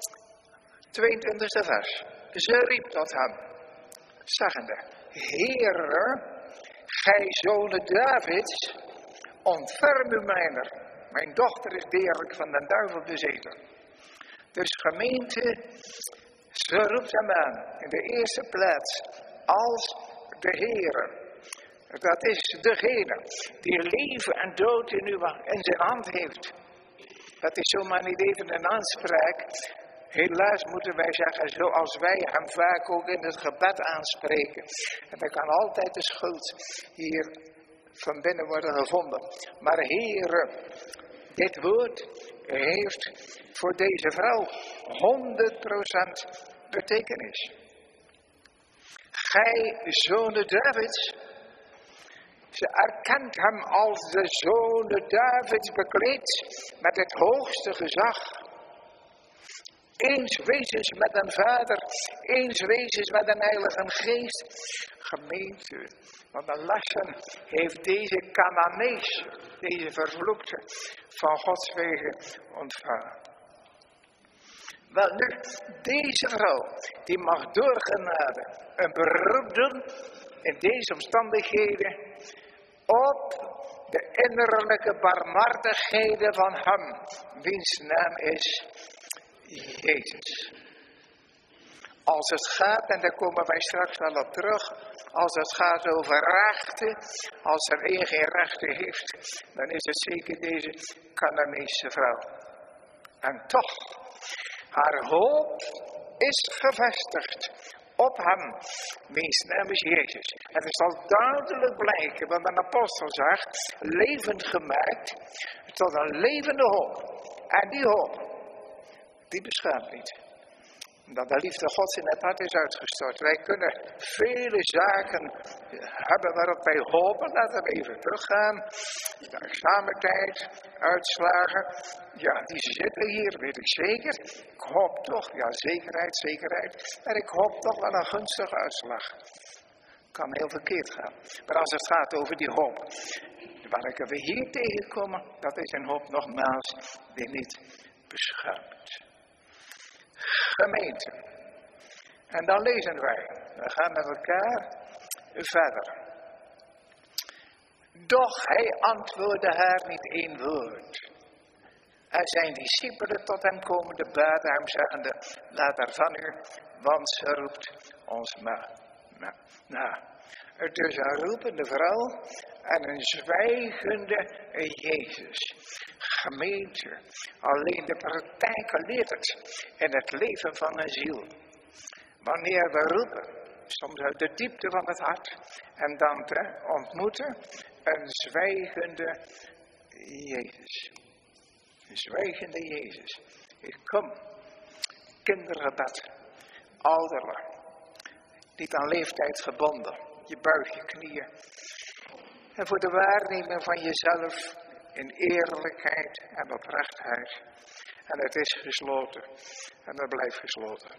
22e vers. Ze riep tot hem, zeggende, Heere, gij zonen Davids, ontferm u mijner. Mijn dochter is deerlijk van den duivel bezeten. Dus gemeente, ze roept hem aan, in de eerste plaats, als de Heere. Dat is degene die leven en dood in zijn hand heeft. Dat is zomaar niet even een aanspraak. Helaas moeten wij zeggen, zoals wij hem vaak ook in het gebed aanspreken. En dan kan altijd de schuld hier van binnen worden gevonden. Maar Heere, dit woord heeft voor deze vrouw 100% betekenis. Gij, zonen Davids. Ze erkent hem als de zonen Davids bekleed met het hoogste gezag. Eens wezens met een vader, eens wezens met een heilige geest. Gemeente, want een lessen heeft deze Cananees, deze vervloekte, van Gods wegen ontvangen. Wel nu, deze vrouw, die mag door genade een beroep doen in deze omstandigheden op de innerlijke barmhartigheden van hem, wiens naam is Jezus. Als het gaat, en daar komen wij straks wel op terug, als het gaat over rechten, als er een geen rechten heeft, dan is het zeker deze Cananeese vrouw. En toch, haar hoop is gevestigd op hem, wiens naam is Jezus. En het zal duidelijk blijken, want een apostel zegt, levend gemaakt tot een levende hoop. En die hoop, die beschaamt niet. Dat de liefde Gods in het hart is uitgestort. Wij kunnen vele zaken hebben waarop wij hopen. Laten we even teruggaan. De examentijd, uitslagen. Ja, die zitten hier, weet ik zeker. Ik hoop toch, ja, zekerheid. Maar ik hoop toch wel een gunstige uitslag. Kan heel verkeerd gaan. Maar als het gaat over die hoop, welke we hier tegenkomen, dat is een hoop nogmaals die niet beschaamt. Gemeente. En dan lezen wij. We gaan met elkaar verder. Doch hij antwoordde haar niet één woord. En zijn discipelen tot hem komen, de baden hem zeggende, laat haar van u, want ze roept ons na. Het is een roepende vrouw en een zwijgende Jezus. Gemeente, alleen de praktijk leert het in het leven van een ziel. Wanneer we roepen, soms uit de diepte van het hart, en dan te ontmoeten een zwijgende Jezus. Een zwijgende Jezus. Ik kom, kindergebed, ouderlijk, niet aan leeftijd gebonden. Je buigt je knieën. En voor de waarneming van jezelf in eerlijkheid en oprechtheid. En het is gesloten. En het blijft gesloten.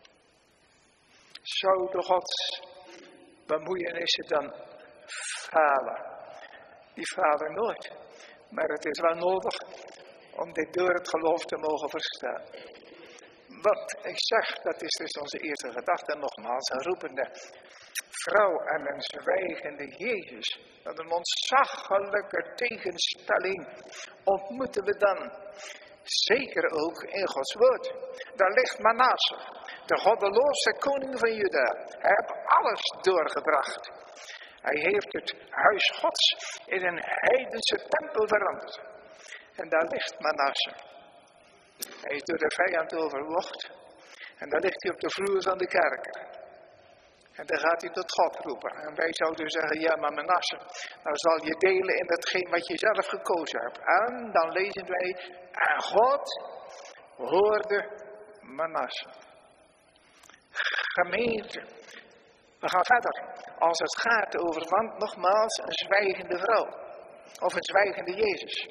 Zou de Gods bemoeienissen dan falen? Die falen nooit. Maar het is wel nodig om dit door het geloof te mogen verstaan. Want ik zeg, dat is dus onze eerste gedachte nogmaals, een roepende vrouw en een zwijgende Jezus. Dat een ontzaglijke tegenstelling ontmoeten we dan. Zeker ook in Gods woord. Daar ligt Manasse, de goddeloze koning van Juda. Hij heeft alles doorgebracht. Hij heeft het huis Gods in een heidense tempel veranderd. En daar ligt Manasse. Hij is door de vijand overwocht. En daar ligt hij op de vloer van de kerker. En dan gaat hij tot God roepen. En wij zouden zeggen, ja maar Manasse, nou zal je delen in hetgeen wat je zelf gekozen hebt. En dan lezen wij, en God hoorde Manasse. Gemeente, we gaan verder. Als het gaat over, want nogmaals, een zwijgende vrouw. Of een zwijgende Jezus.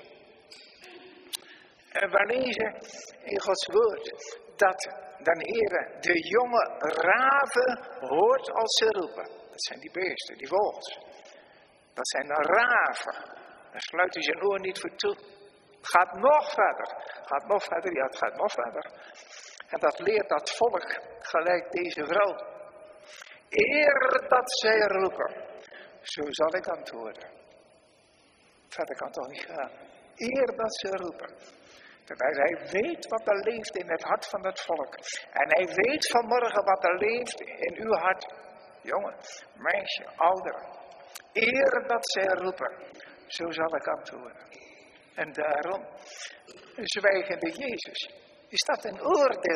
En we lezen in Gods woord dat de Heere de jonge raven hoort als ze roepen. Dat zijn die beesten, die vogels. Dat zijn de raven. Daar sluit hij zijn oor niet voor toe. Gaat nog verder. Gaat nog verder, ja het gaat nog verder. En dat leert dat volk gelijk deze vrouw. Eer dat zij roepen, zo zal ik antwoorden. Verder kan toch niet gaan. Eer dat zij roepen. Terwijl hij weet wat er leeft in het hart van het volk. En hij weet vanmorgen wat er leeft in uw hart. Jongen, meisje, ouder. Eer dat zij roepen, zo zal ik antwoorden. En daarom, een zwijgende Jezus. Is dat een oordeel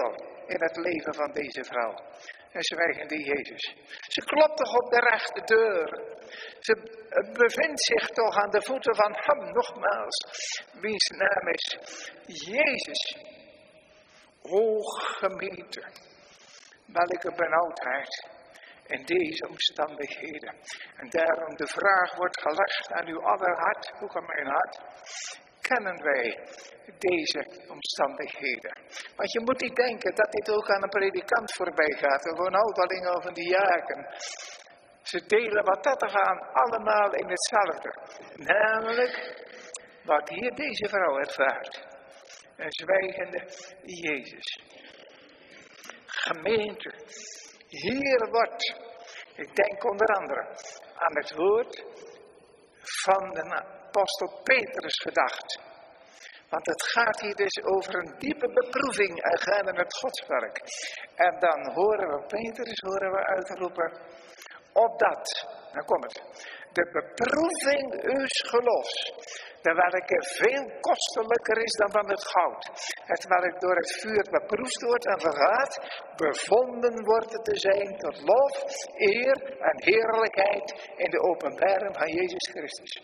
in het leven van deze vrouw. En zwijgende Jezus. Ze klopt toch op de rechte deur. Ze bevindt zich toch aan de voeten van hem, nogmaals, wiens naam is Jezus. O gemeente, welke benauwdheid in deze omstandigheden. En daarom de vraag wordt gelegd aan uw aller hart, ook aan mijn hart. Kennen wij deze omstandigheden? Want je moet niet denken dat dit ook aan een predikant voorbij gaat. Of een ouderling of een diaken. Ze delen wat dat er gaan allemaal in hetzelfde. Namelijk wat hier deze vrouw ervaart. Een zwijgende Jezus. Gemeente. Hier wordt, ik denk onder andere aan het woord van de apostel Petrus gedacht. Want het gaat hier dus over een diepe beproeving aangaande het godswerk. En dan horen we Petrus uitroepen, opdat, dan komt het, de beproeving uws gelofs, de welke veel kostelijker is dan van het goud, het welk door het vuur beproefd wordt en vergaat, bevonden wordt te zijn tot lof, eer en heerlijkheid in de openbaring van Jezus Christus.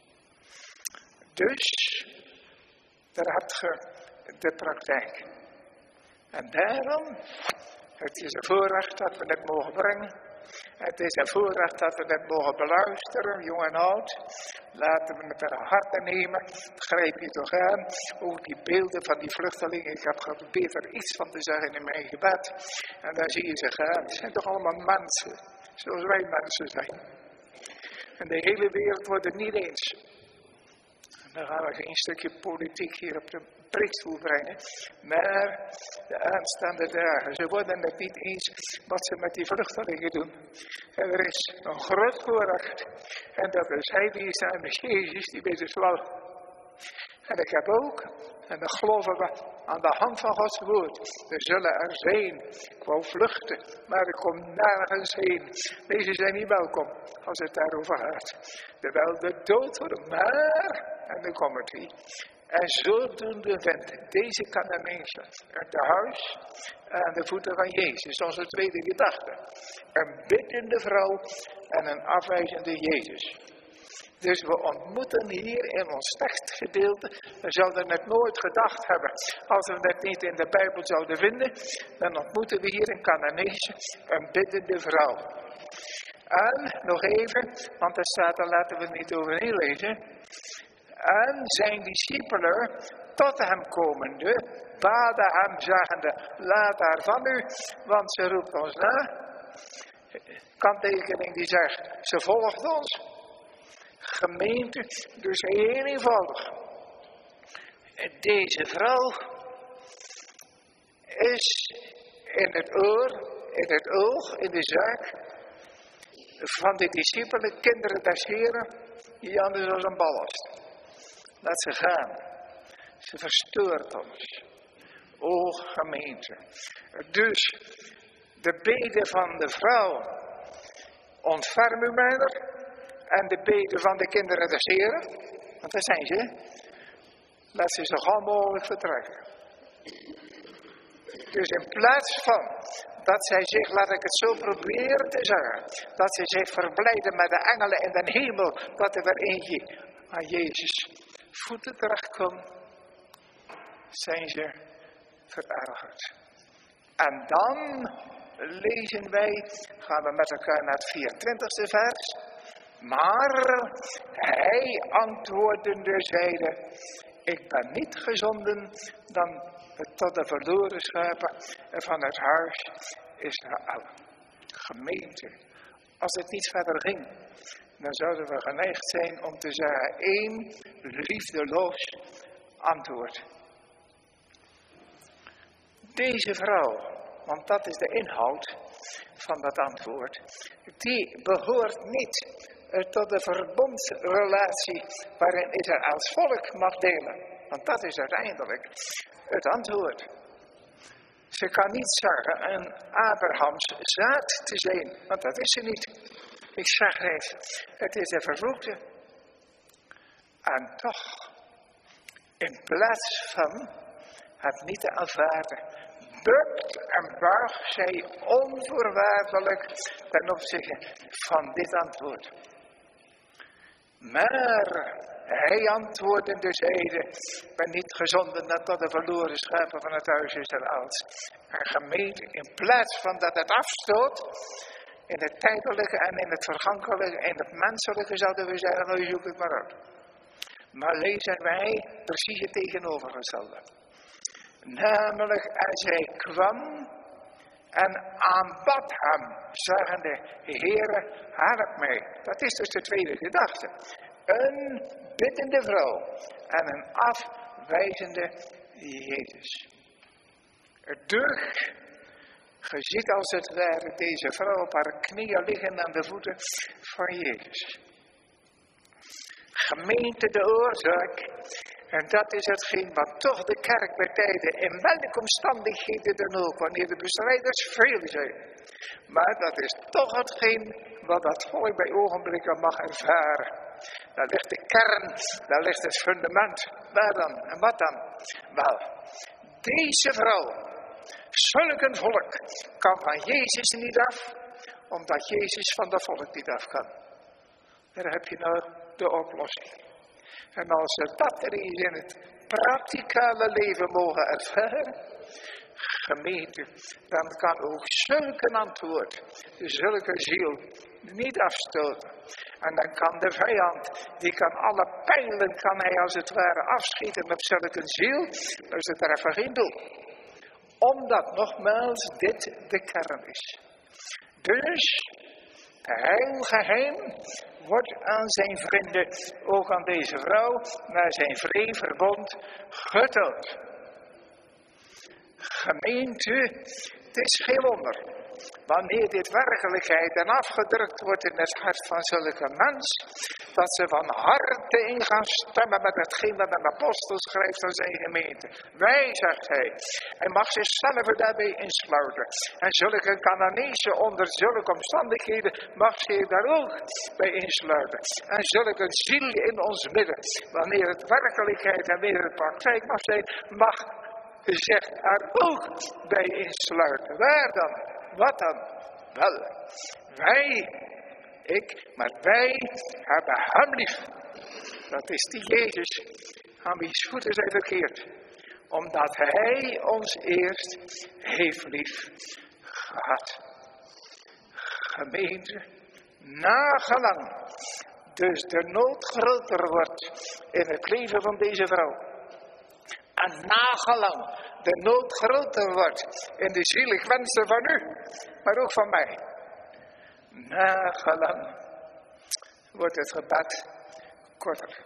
Dus, daar hebt ge de praktijk. En daarom, het is een voorrecht dat we het mogen brengen. Het is een voorrecht dat we het mogen beluisteren, jong en oud. Laten we het ter harte nemen. Grijp je toch aan. Ook die beelden van die vluchtelingen. Ik heb geprobeerd er iets van te zeggen in mijn gebed. En dan zie je ze gaan. Het zijn toch allemaal mensen. Zoals wij mensen zijn. En de hele wereld wordt het niet eens. Dan gaan we geen stukje politiek hier op de preekstoel brengen. Maar de aanstaande dagen, ze worden het niet eens wat ze met die vluchtelingen doen. En er is een groot voorrecht. En dat is hij die is aan de Jezus, die weet het wel. En ik heb ook, en dan geloven we aan de hand van Gods woord. Er zullen er zijn. Ik wou vluchten, maar ik kom nergens heen. Deze zijn niet welkom als het daarover gaat. Terwijl de dood wordt, maar, en dan komt hij. En zodoende vindt deze Cananeese het huis aan de voeten van Jezus. Onze tweede gedachte. Een biddende vrouw en een afwijzende Jezus. Dus we ontmoeten hier in ons tekstgedeelte, we zouden het nooit gedacht hebben, als we het niet in de Bijbel zouden vinden, dan ontmoeten we hier in Cananeese een biddende vrouw. En, nog even, want er staat, daar laten we het niet overheen lezen. En zijn discipelen tot hem komende, baden hem zeggende, laat haar van u, want ze roept ons na. Kanttekening die zegt, ze volgt ons. Gemeente, dus heel eenvoudig. Deze vrouw is in het oor, in het oog, in de zaak van de discipelen, kinderen des Heren, die anders als een ballast. Laat ze gaan. Ze verstoort ons. O gemeente. Dus de bede van de vrouw, ontferm u mijner. En de beden van de kinderen des Heren, want daar zijn ze, laat ze zo gauw mogelijk vertrekken. Dus in plaats van dat zij zich, laat ik het zo proberen te zeggen, dat ze zich verblijden met de engelen in de hemel, dat er weer eentje aan Jezus voeten terechtkomt, zijn ze verergerd. En dan lezen wij, gaan we met elkaar naar het 24e vers. Maar hij antwoordende zeide, ik ben niet gezonden dan tot de verloren schapen van het huis Israël. Gemeente, als het niet verder ging, dan zouden we geneigd zijn om te zeggen, één liefdeloos antwoord. Deze vrouw, want dat is de inhoud van dat antwoord, die behoort niet tot de verbondsrelatie waarin Israëls volk mag delen. Want dat is uiteindelijk het antwoord. Ze kan niet zeggen een Abrahams zaad te zijn, want dat is ze niet. Ik zeg het is een vervloekte. En toch, in plaats van het niet te aanvaarden, bukt en buigt zij onvoorwaardelijk ten opzichte van dit antwoord. Maar hij antwoordde en zeide, ik ben niet gezonden dan tot de verloren schapen van het huis Israëls. En gemeente, in plaats van dat het afstoot, in het tijdelijke en in het vergankelijke en het menselijke, zouden we zeggen, nou zoek het maar uit. Maar lezen wij precies het tegenovergestelde. Namelijk, als hij kwam en aanbad hem, zeggende, Heere, help mij. Dat is dus de tweede gedachte. Een biddende vrouw en een afwijzende Jezus. Je ziet als het ware deze vrouw op haar knieën liggen aan de voeten van Jezus. Gemeente de oorzaak. En dat is hetgeen wat toch de kerk bij tijden, in welke omstandigheden dan ook, wanneer de bestrijders veel zijn. Maar dat is toch hetgeen wat dat volk bij ogenblikken mag ervaren. Daar ligt de kern, daar ligt het fundament. Waar dan? En wat dan? Wel, deze vrouw, zulk een volk, kan van Jezus niet af, omdat Jezus van dat volk niet af kan. Daar heb je nou de oplossing. En als we dat er eens in het praktikale leven mogen ervaren, gemeente, dan kan ook zulke antwoord, zulke ziel niet afstoten. En dan kan de vijand, die kan alle pijlen, kan hij als het ware afschieten op zulke ziel, dus het er even geen doel. Omdat nogmaals dit de kern is. Dus, het heilgeheim wordt aan zijn vrienden, ook aan deze vrouw, naar zijn vreeverbond getoond. Gemeente, het is geen wonder. Wanneer dit werkelijkheid en afgedrukt wordt in het hart van zulke mens, dat ze van harte in gaan stemmen met hetgeen dat een apostel schrijft aan zijn gemeente. Wij, zegt hij mag zichzelf daarbij insluiten. En zulke Canaanese onder zulke omstandigheden mag zich daar ook bij insluiten. En zulke ziel in ons midden, wanneer het werkelijkheid en weer het praktijk mag zijn, mag zich er ook bij insluiten. Waar dan? Wat dan? Wel, maar wij hebben hem lief. Dat is die Jezus aan wiens voeten zij verkeerd. Omdat hij ons eerst heeft lief gehad. Gemeente, nagelang dus de nood groter wordt in het leven van deze vrouw. En nagelang de nood groter wordt in de zielig wensen van u, maar ook van mij. Nagelang wordt het gebed korter.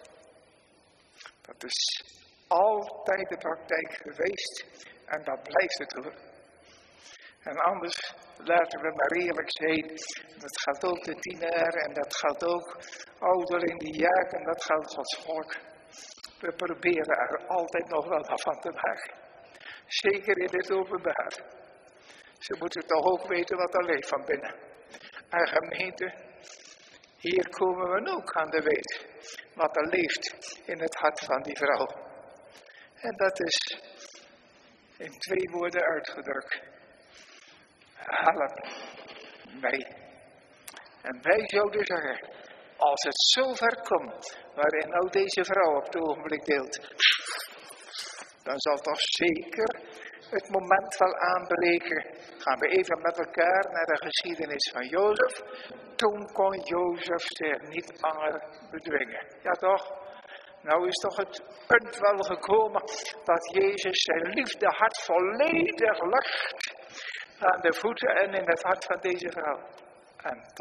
Dat is altijd de praktijk geweest en dat blijft het hoor. En anders laten we maar eerlijk zijn, dat geldt ook de dienaar en dat geldt ook ouder in de jaar en dat geldt als volk. We proberen er altijd nog wel wat van te maken. Zeker in het openbaar. Ze moeten toch ook weten wat er leeft van binnen. En gemeente, hier komen we ook aan de weet wat er leeft in het hart van die vrouw. En dat is in 2 woorden uitgedrukt. Help mij. En wij zouden zeggen, als het zo ver komt, waarin nou deze vrouw op het ogenblik deelt, dan zal toch zeker het moment wel aanbreken. Gaan we even met elkaar naar de geschiedenis van Jozef. Toen kon Jozef zich niet langer bedwingen. Ja toch? Nou is toch het punt wel gekomen dat Jezus zijn liefdehart volledig legt aan de voeten en in het hart van deze vrouw. En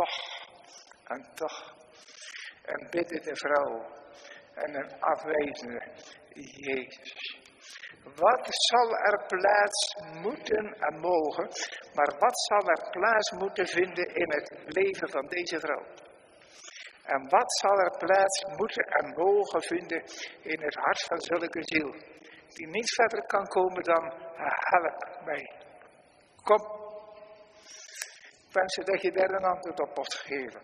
toch, een biddende vrouw en een afwijzende Jezus. Wat zal er plaats moeten en mogen, maar wat zal er plaats moeten vinden in het leven van deze vrouw? En wat zal er plaats moeten en mogen vinden in het hart van zulke ziel, die niet verder kan komen dan, help mij. Kom. Ik wens dat je daar een antwoord op mocht geven.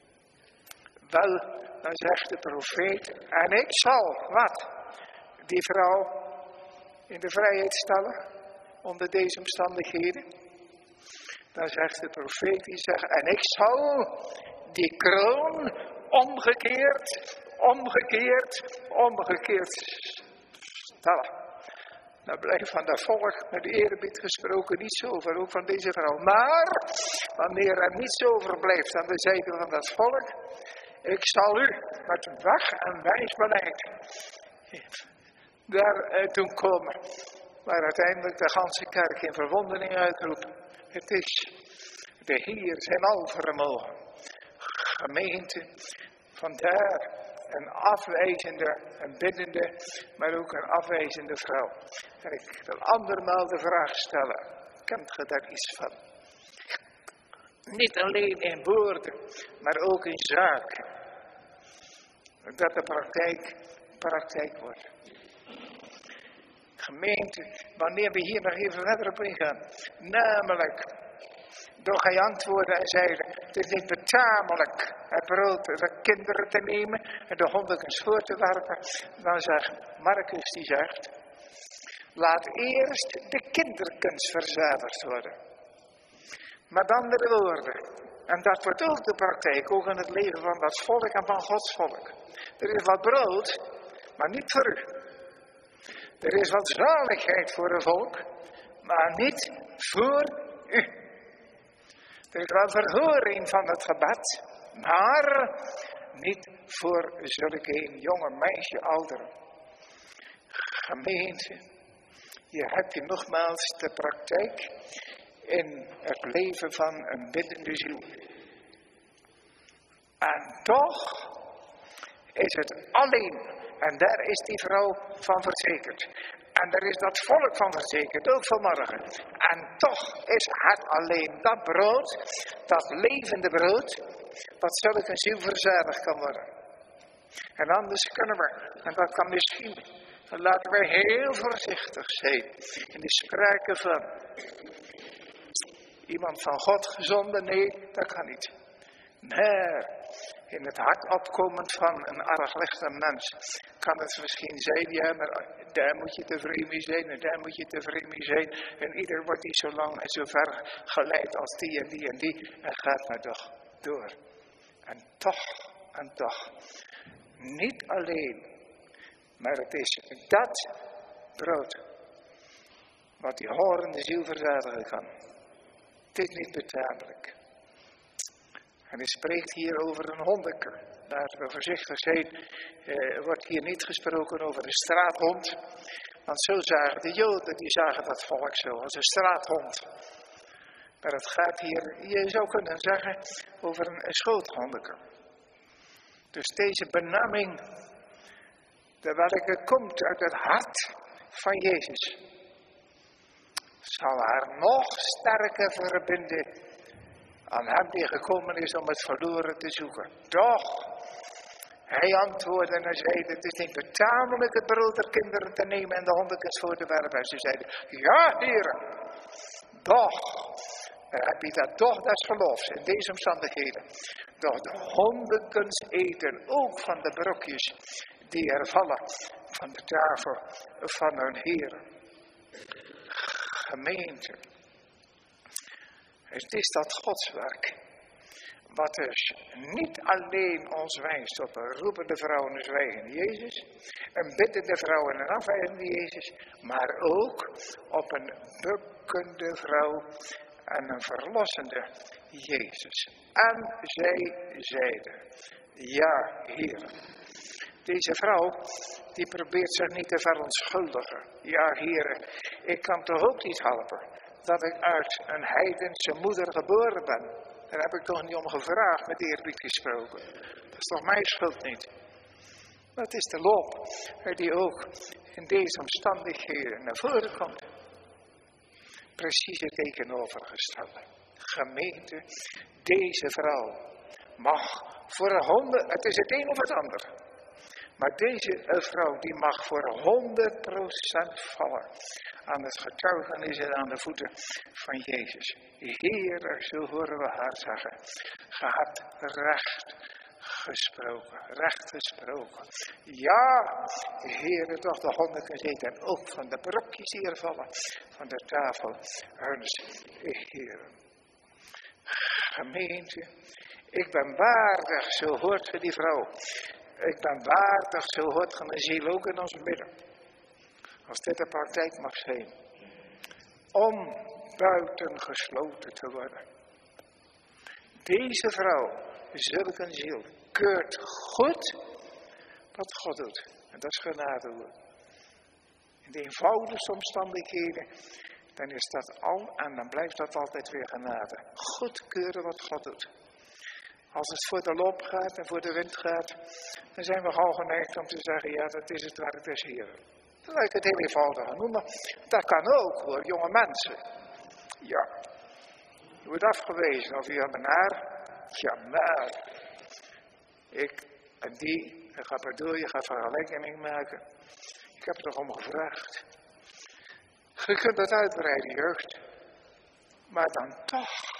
Wel, dan zegt de profeet, en ik zal, wat? Die vrouw in de vrijheid stellen, onder deze omstandigheden? Dan zegt de profeet, die zegt, en ik zal die kroon omgekeerd stellen. Dat blijft van dat volk met eerbied gesproken niet zo over, ook van deze vrouw. Maar, wanneer er niets overblijft aan de zijde van dat volk, ik zal u met weg en wijs beleid daar doen komen. Maar uiteindelijk de ganse kerk in verwondering uitroept. Het is de Heer zijn alvermogen. Gemeente, vandaar een afwijzende, een biddende, maar ook een afwijzende vrouw. En ik wil andermaal de vraag stellen, kent ge daar iets van? Niet alleen in woorden, maar ook in zaken. Dat de praktijk wordt. Gemeente, wanneer we hier nog even verder op ingaan, namelijk door gij antwoordde en zeiden, het is niet betamelijk het brood de kinderen te nemen en de hondekens voor te werpen. Dan zegt Marcus, die zegt, laat eerst de kinderkens verzadigd worden. Met andere woorden, en dat wordt ook de praktijk, ook in het leven van dat volk en van Gods volk. Er is wat brood, maar niet voor u. Er is wat zaligheid voor het volk, maar niet voor u. Er is wel verhoring van het gebed, maar niet voor zulke een jonge meisje ouderen. Gemeente, je hebt hier nogmaals de praktijk in het leven van een biddende ziel. En toch is het alleen, en daar is die vrouw van verzekerd. En daar is dat volk van verzekerd, ook vanmorgen. En toch is het alleen dat brood, dat levende brood, wat zulke een ziel verzadigd kan worden. En anders kunnen we, en dat kan misschien, dan laten wij heel voorzichtig zijn in de sprake van iemand van God gezonden. Nee, dat kan niet. Maar in het hart opkomend van een erg lichte mens kan het misschien zijn, ja, maar daar moet je tevreden mee zijn en daar moet je tevreden mee zijn. En ieder wordt die zo lang en zo ver geleid als die en die en die en gaat maar toch door. En toch, niet alleen, maar het is dat brood wat die horende ziel verzadigen kan. Het is niet betamelijk. En hij spreekt hier over een hondenke. Laten we voorzichtig zijn. Wordt hier niet gesproken over een straathond. Want zo zagen de Joden, die zagen dat volk zo, als een straathond. Maar het gaat hier, je zou kunnen zeggen, over een schoothondeke. Dus deze benaming, de welke komt uit het hart van Jezus, zal haar nog sterker verbinden aan hem die gekomen is om het verloren te zoeken. Doch, hij antwoordde en zei, het is niet betamelijk het brood der kinderen te nemen en de hondekens voor te werpen. En ze zeiden, ja, heren, doch, heb je dat toch des geloofs in deze omstandigheden. Doch de hondekens eten ook van de brokjes die er vallen van de tafel van hun heren. Gemeente. Het is dat Godswerk, wat dus niet alleen ons wijst op een roepende vrouw en een zwijgende Jezus, een biddende vrouw en een afwijzende Jezus, maar ook op een bukkende vrouw en een verlossende Jezus. En zij zeiden, ja, Heer. Deze vrouw, die probeert zich niet te verontschuldigen. Ja, Heer, ik kan toch ook niet helpen dat ik uit een heidense moeder geboren ben. Daar heb ik toch niet om gevraagd, met eerbied gesproken. Dat is toch mijn schuld niet. Dat is de loop die ook in deze omstandigheden naar voren komt. Precies het tegenovergestelde. Gemeente, deze vrouw mag voor een honden, het is het een of het ander. Maar deze vrouw die mag voor 100% vallen aan het getuigenis en aan de voeten van Jezus. Heer, zo horen we haar zeggen. Ge hebt recht gesproken, recht gesproken. Ja, Heere, toch de honden gezeten en ook van de brokjes die er vallen van de tafel. Huns, Heere. Gemeente, ik ben waardig, zo hoort voor die vrouw. Ik ben waardig, zo hoort van de ziel ook in ons midden. Als dit de praktijk mag zijn. Om buiten gesloten te worden. Deze vrouw, zulke een ziel, keurt goed wat God doet. En dat is genade hoor. In de eenvoudigste omstandigheden, dan is dat al en dan blijft dat altijd weer genade. Goedkeuren wat God doet. Als het voor de loop gaat en voor de wind gaat, dan zijn we gauw geneigd om te zeggen, ja dat is het werk des Heeren. Dan laat ik het heel eenvoudig noemen. Dat kan ook hoor, jonge mensen. Ja, je wordt afgewezen of je hebt een haar. Ja, maar ik en die, dan gaat maar door, je gaat vergelijking maken. Ik heb er toch om gevraagd. Je kunt dat uitbreiden, jeugd. Maar dan toch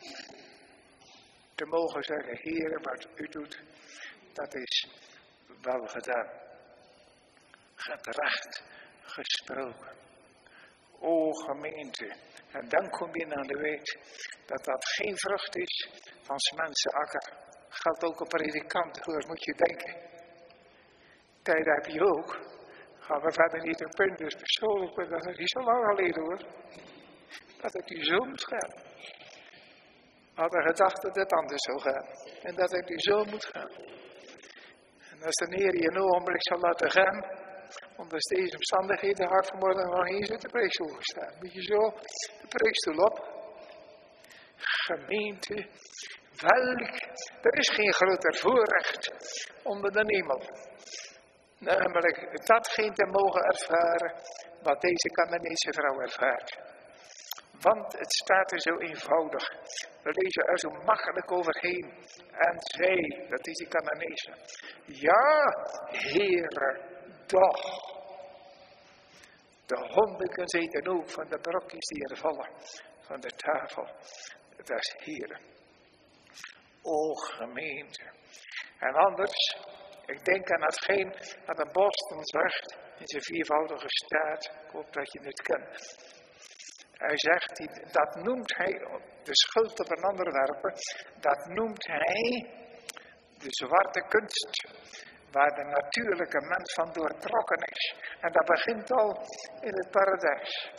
te mogen zeggen, Heere, wat u doet, dat is wel gedaan. Gerecht gesproken. O gemeente. En dan kom je naar de weet dat dat geen vrucht is van 's mensen akker. Geldt ook op predikant, hoe moet je denken. Tijd heb je ook. Gaan we verder niet op punt, dus persoonlijk, maar dat is niet zo lang geleden hoor. Dat het nu zo moet gaan. We hadden gedacht dat het anders zou gaan. En dat het nu zo moet gaan. En als de Heer je een ogenblik zal laten gaan, onder deze omstandigheden had ik vanmorgen nog eens op de preekstoel gestaan. Moet je zo de preekstoel op. Gemeente, welk, er is geen groter voorrecht onder de hemel. Namelijk datgene te mogen ervaren wat deze Canaanese vrouw ervaart. Want het staat er zo eenvoudig. We lezen er zo makkelijk overheen. En zij, dat is die Canaanese. Ja, Heere, doch. De honden zitten ook van de brokjes die er vallen. Van de tafel. Dat is Heere. O gemeente. En anders, ik denk aan hetgeen wat de Boston zegt. In zijn viervoudige staat. Ik hoop dat je het kent. Hij zegt, dat noemt hij, de schuld op een ander werpen, dat noemt hij de zwarte kunst, waar de natuurlijke mens van doortrokken is. En dat begint al in het paradijs.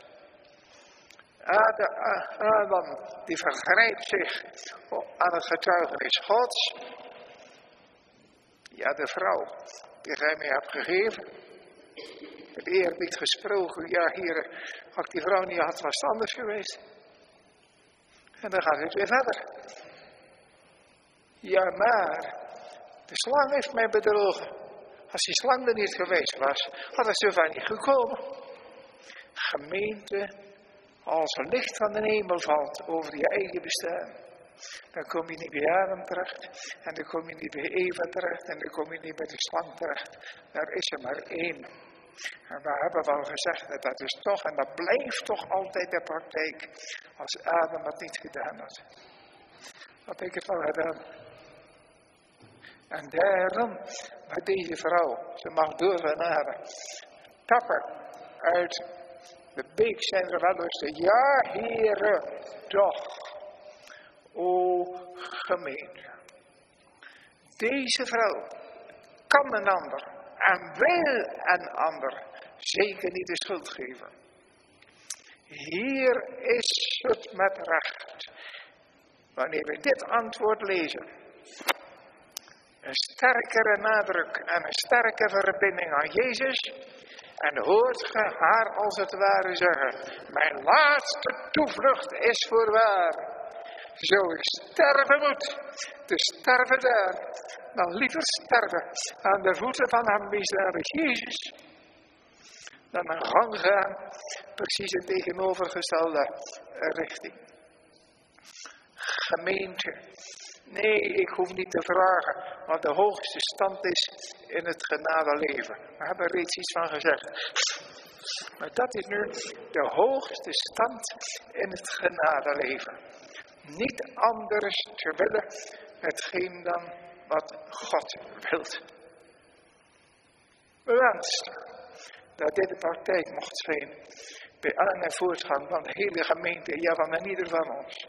Adam, die vergrijpt zich aan het getuigenis Gods. Ja, de vrouw die gij mij hebt gegeven. Het eerbied gesproken, ja Heere, als ik die vrouw niet had, was het anders geweest. En dan gaat het weer verder. Ja, maar de slang heeft mij bedrogen. Als die slang er niet geweest was, had het zover niet gekomen. Gemeente, als er licht van de hemel valt over je eigen bestaan, dan kom je niet bij Adam terecht, en dan kom je niet bij Eva terecht, en dan kom je niet bij de slang terecht. Daar is er maar één. En we hebben wel gezegd dat dat is toch, en dat blijft toch altijd de praktijk, als Adam het niet gedaan had. Had ik het wel gedaan. En daarom, met deze vrouw, ze mag doorgenade, tapper uit de beek zijn er wel lusten. Ja, Heere, toch. O gemeente. Deze vrouw kan een ander en wil een ander zeker niet de schuld geven. Hier is het met recht. Wanneer we dit antwoord lezen, een sterkere nadruk en een sterke verbinding aan Jezus, en hoort ge haar als het ware zeggen, mijn laatste toevlucht is voorwaar. Zo ik sterven moet, te sterven daar, dan liever sterven aan de voeten van hem misdadig Jezus, dan een gang gaan, precies in tegenovergestelde richting. Gemeente, nee, ik hoef niet te vragen wat de hoogste stand is in het genadeleven. We hebben er reeds iets van gezegd. Maar dat is nu de hoogste stand in het genadeleven. Niet anders te willen hetgeen dan wat God wilt. We wensen dat dit de praktijk mocht zijn bij aan en voortgang van de hele gemeente, ja van ieder van ons.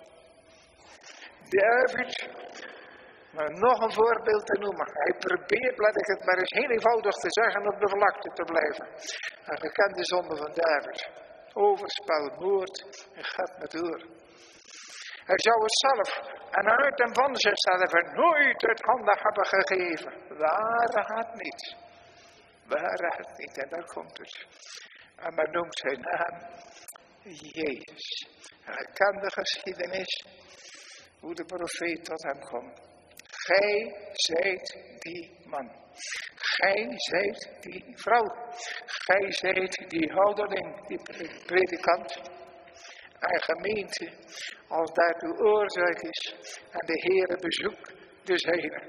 David, maar nog een voorbeeld te noemen. Hij probeert, laat ik het maar eens heel eenvoudig te zeggen, op de vlakte te blijven. Een gekende zonde van David. Overspel, moord en gaat met door. Hij zou het zelf en uit en van zichzelf nooit uit handen hebben gegeven. Waren het niet. Waren het niet. En daar komt het. En men noemt zijn naam Jezus. Een gekende geschiedenis. Hoe de profeet tot hem komt. Gij zijt die man. Gij zijt die vrouw. Gij zijt die houderling, die predikant. En gemeente, als daartoe oorzaak is. En de Heere bezoekt de zijne.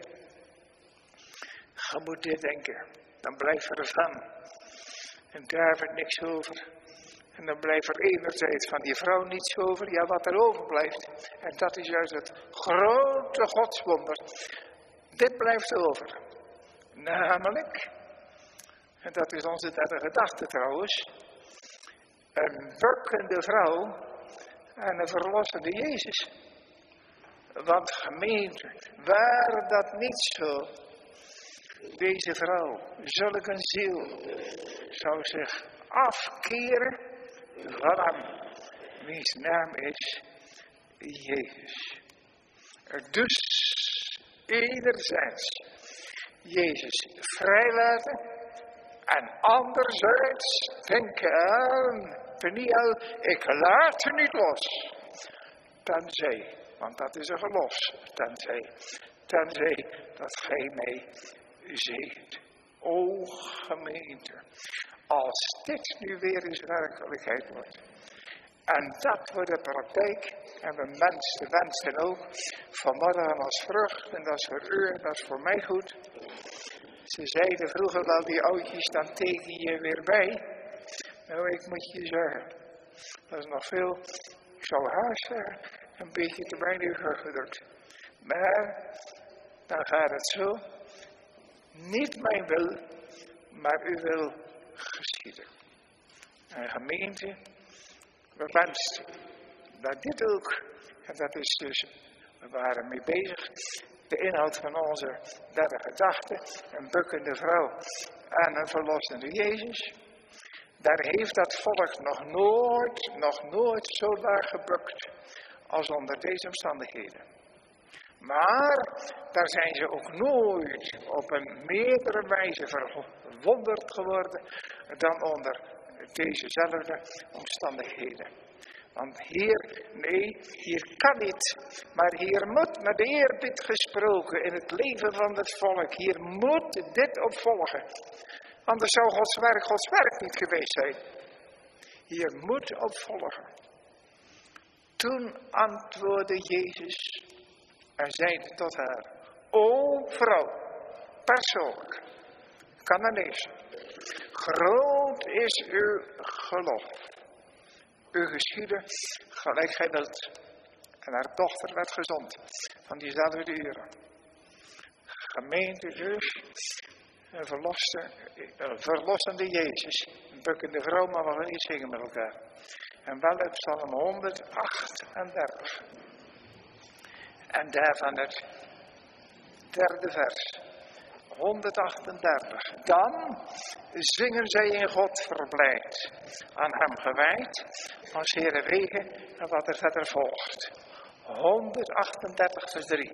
Je moet dit denken. Dan blijft er van. En David niks over. En dan blijft er enerzijds van die vrouw niets over. Ja, wat er overblijft. En dat is juist het grote godswonder. Dit blijft over. Namelijk, en dat is onze derde gedachte trouwens. Een bukkende vrouw en een verlossende Jezus. Want gemeente, waar dat niet zo. Deze vrouw, zulk een ziel, zou zich afkeren van hem, wiens naam is Jezus. Dus enerzijds Jezus vrijlaten en anderzijds denken aan Peniel, ik laat u niet los. Tenzij, want dat is een gelofs, tenzij dat gij mij zegent. O gemeente, als dit nu weer eens werkelijkheid wordt. En dat wordt de praktijk. En we wensen ook vanmorgen als vrucht. En dat is voor u en dat is voor mij goed. Ze zeiden vroeger wel, die oudjes, dan teken je weer bij. Nou, ik moet je zeggen. Dat is nog veel, ik zou haast zeggen, een beetje te weinig gedrukt. Maar, dan gaat het zo. Niet mijn wil, maar uw wil geschieden. En gemeente, we wensen dat dit ook, en dat is dus, we waren mee bezig, de inhoud van onze derde gedachte, een bukkende vrouw en een verlossende Jezus. Daar heeft dat volk nog nooit zo laag gebukt als onder deze omstandigheden. Maar daar zijn ze ook nooit op een meerdere wijze verwonderd geworden dan onder dezezelfde omstandigheden. Want hier, nee, hier kan niet. Maar hier moet met de eerbied gesproken in het leven van het volk. Hier moet dit op volgen. Anders zou Gods werk niet geweest zijn. Hier moet op volgen. Toen antwoordde Jezus en zeide tot haar: O vrouw, persoonlijk, kan er lezen. Groot is uw geloof. U geschiedde gelijk gij wilt. En haar dochter werd gezond van diezelfde uren. Gemeente dus, een verlossende Jezus. Een bukkende vrouw, maar we gaan niet zingen met elkaar. En wel uit Psalm 138. En daarvan het derde vers. 138. Dan zingen zij in God verblijd, aan hem gewijd, als Heere wegen en wat er verder volgt. 138 vers 3.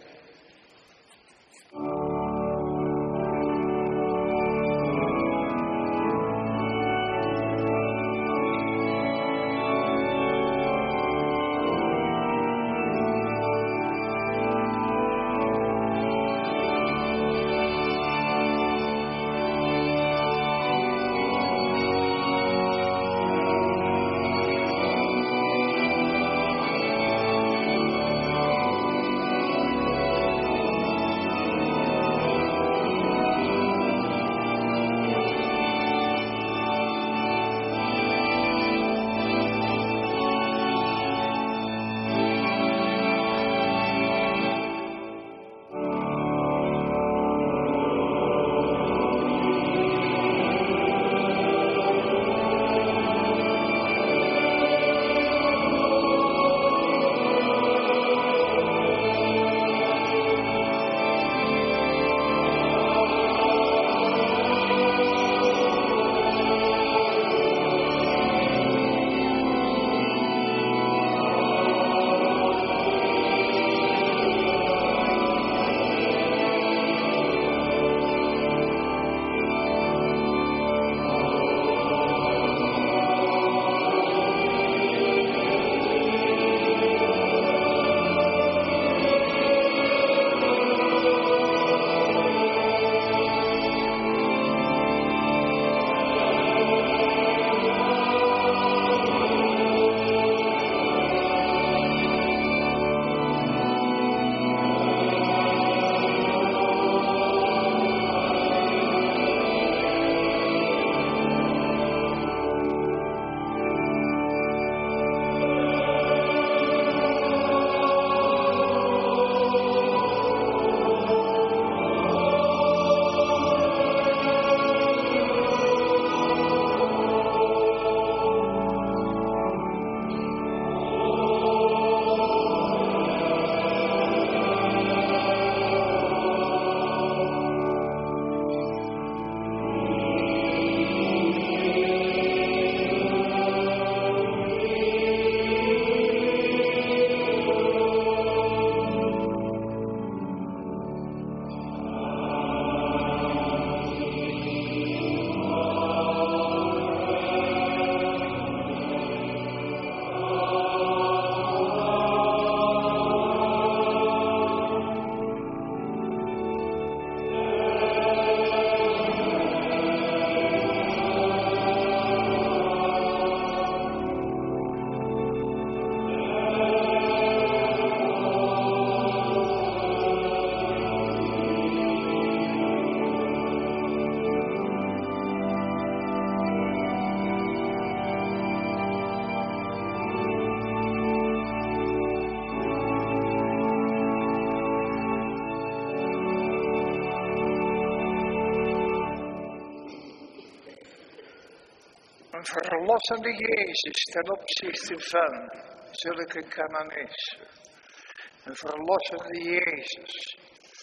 verlossende Jezus ten opzichte van zulke Kananezen. Een verlossende Jezus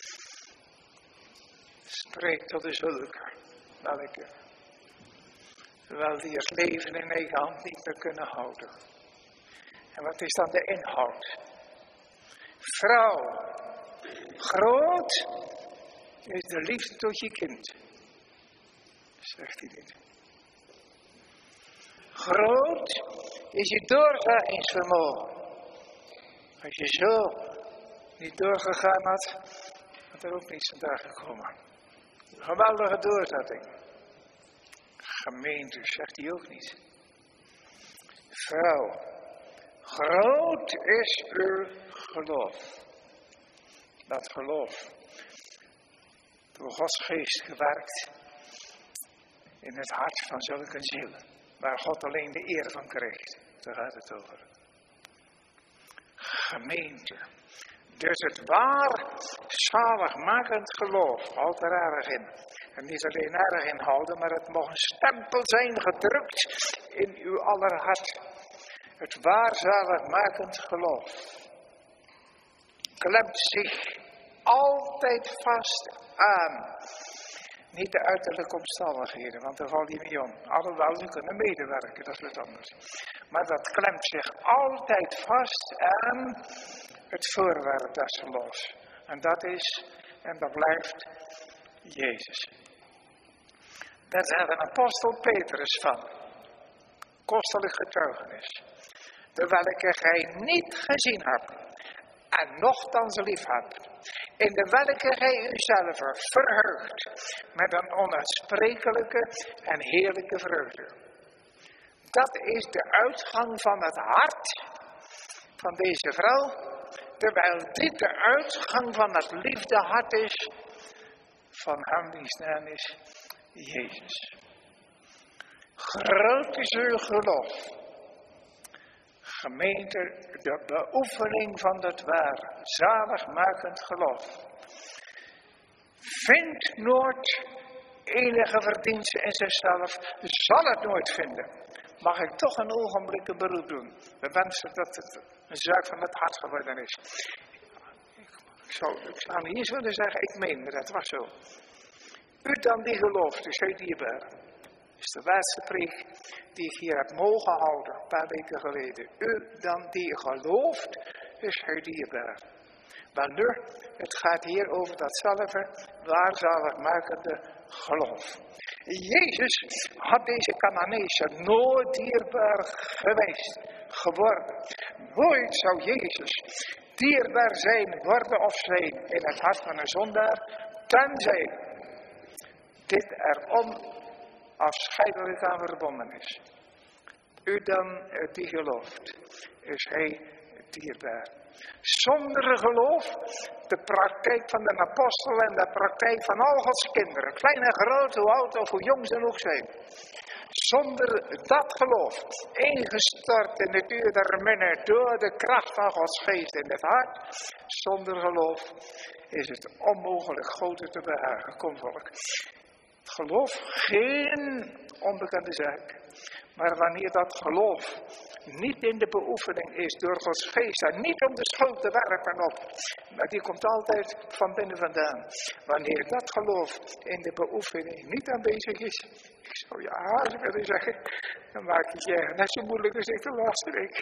spreekt tot de zulke, terwijl die het leven in eigen hand niet meer kunnen houden. En wat is dan de inhoud? Vrouw, groot is de liefde tot je kind, zegt hij dit. Groot is je doorzettingsvermogen. Als je zo niet doorgegaan had, had er ook niets vandaag gekomen. Geweldige doorzetting. Gemeente, zegt hij ook niet. Vrouw, groot is uw geloof. Dat geloof, door Gods geest gewerkt in het hart van zulke zielen, waar God alleen de eer van krijgt. Daar gaat het over. Gemeente. Dus het waar zaligmakend geloof, houdt er erg in. En niet alleen erg in houden, maar het mag een stempel zijn gedrukt in uw aller hart. Het waar zaligmakend geloof klemt zich altijd vast aan. Niet de uiterlijke omstandigheden, want daar valt hij mee om. Alhoewel ze kunnen medewerken, dat is wat anders. Maar dat klemt zich altijd vast aan het voorwerp des geloofs. En dat is, en dat blijft, Jezus. Daar zegt een apostel Petrus van. Kostelijk getuigenis. De welke gij niet gezien hebt. En nochtans lief hebt. In de welke gij uzelf verheugt. Met een onuitsprekelijke en heerlijke vreugde. Dat is de uitgang van het hart van deze vrouw. Terwijl dit de uitgang van het liefdehart is van hem die naam is Jezus. Groot is uw geloof. Gemeente, de beoefening van het ware, zaligmakend geloof. Vindt nooit enige verdienste in zichzelf, zal het nooit vinden. Mag ik toch een ogenblik een beroep doen? We wensen dat het een zaak van het hart geworden is. Ik zou niet eens willen zeggen, ik meen dat was zo. U dan die gelooft, dus hij dierbaar. Dat is de laatste preek die ik hier heb mogen houden, een paar weken geleden. U dan die gelooft, is hij dierbaar. Maar nu, het gaat hier over datzelfde waarzaligmakende geloof. Jezus had deze Kananezen nooit dierbaar geweest, geworden. Nooit zou Jezus dierbaar zijn, worden of zijn in het hart van een zondaar, tenzij dit er onafscheidelijk aan verbonden is. U dan die gelooft, is hij dierbaar. Zonder geloof, de praktijk van de apostel en de praktijk van al Gods kinderen, klein en groot, hoe oud of hoe jong ze ook zijn. Zonder dat geloof, ingestort in het uur der minne door de kracht van Gods geest in het hart. Zonder geloof is het onmogelijk God te behagen. Kom volk. Het geloof, geen onbekende zaak. Maar wanneer dat geloof niet in de beoefening is door Gods geest en niet om de schuld te werpen op, maar die komt altijd van binnen vandaan. Wanneer dat geloof in de beoefening niet aanwezig is, ik zou je haast willen zeggen, dan maak je je net zo moeilijk als ik de laatste week.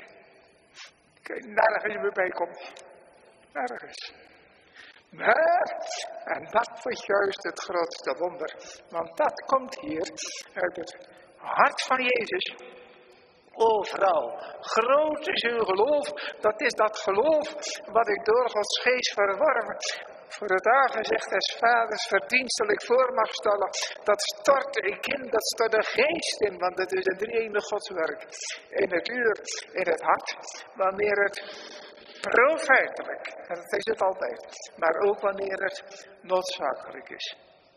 Ik nergens meer bij komt. Nergens. Maar, en dat was juist het grootste wonder, want dat komt hier uit het hart van Jezus. O vrouw, groot is uw geloof, dat is dat geloof wat ik door Gods geest verworven voor het aangezicht des vaders verdienstelijk voor mag stellen. Dat stort ik in, dat stort de geest in, want het is een drie-ene Godswerk. In het uur, in het hart, wanneer het profijtelijk, en dat is het altijd, maar ook wanneer het noodzakelijk is.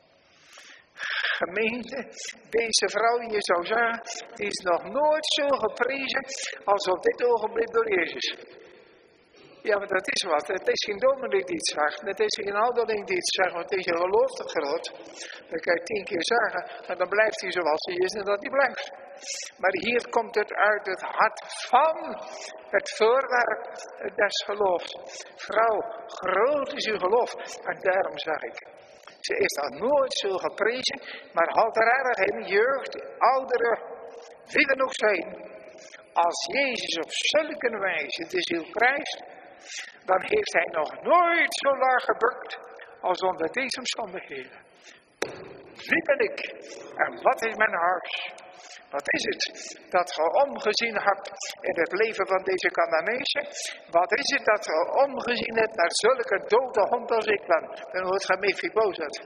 Gemeente, deze vrouw, je zou zeggen, die is nog nooit zo geprezen als op dit ogenblik door Jezus. Ja, maar dat is wat. Het is geen dominee die het zegt. Het is geen ouderling die het zegt, want het is je geloof te groot. Dan kan je 10 keer zeggen, en dan blijft hij zoals hij is en dat hij blijft. Maar hier komt het uit het hart van het voorwerp des geloofs. Vrouw, groot is uw geloof. En daarom zeg ik, ze is nog nooit zo geprezen, maar houd er erg in, jeugd, ouderen, wie er ook zijn. Als Jezus op zulke wijze de ziel prijst, dan heeft hij nog nooit zo laag gebukt als onder deze omstandigheden. Wie ben ik en wat is mijn huis? Wat is het dat ge omgezien hebt in het leven van deze Cananezen? Wat is het dat ge omgezien hebt naar zulke dode hond als ik ben? Dan wordt ge Mephibosheth.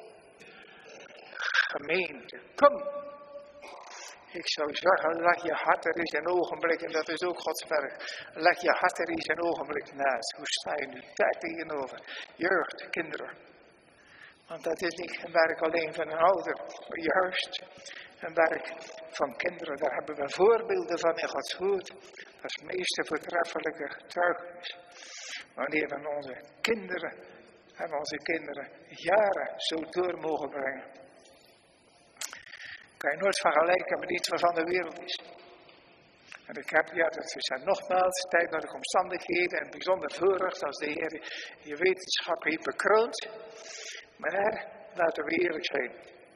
Gemeente, kom. Ik zou zeggen, leg je hart er eens een ogenblik, en dat is ook Gods werk. Leg je hart er eens een ogenblik naast. Hoe sta je nu daar tegenover? Jeugd, kinderen. Want dat is niet een werk alleen van een ouder, maar juist een werk van kinderen. Daar hebben we voorbeelden van in Gods woord. Dat is het meeste voortreffelijke getuigenis. Wanneer we onze kinderen jaren zo door mogen brengen. Kan je nooit vergelijken met iets wat van de wereld is. En ik heb, dat is nogmaals, tijd naar de omstandigheden en bijzonder voorrecht als de Heer je wetenschap heeft bekroond. Maar laten we eerlijk zijn.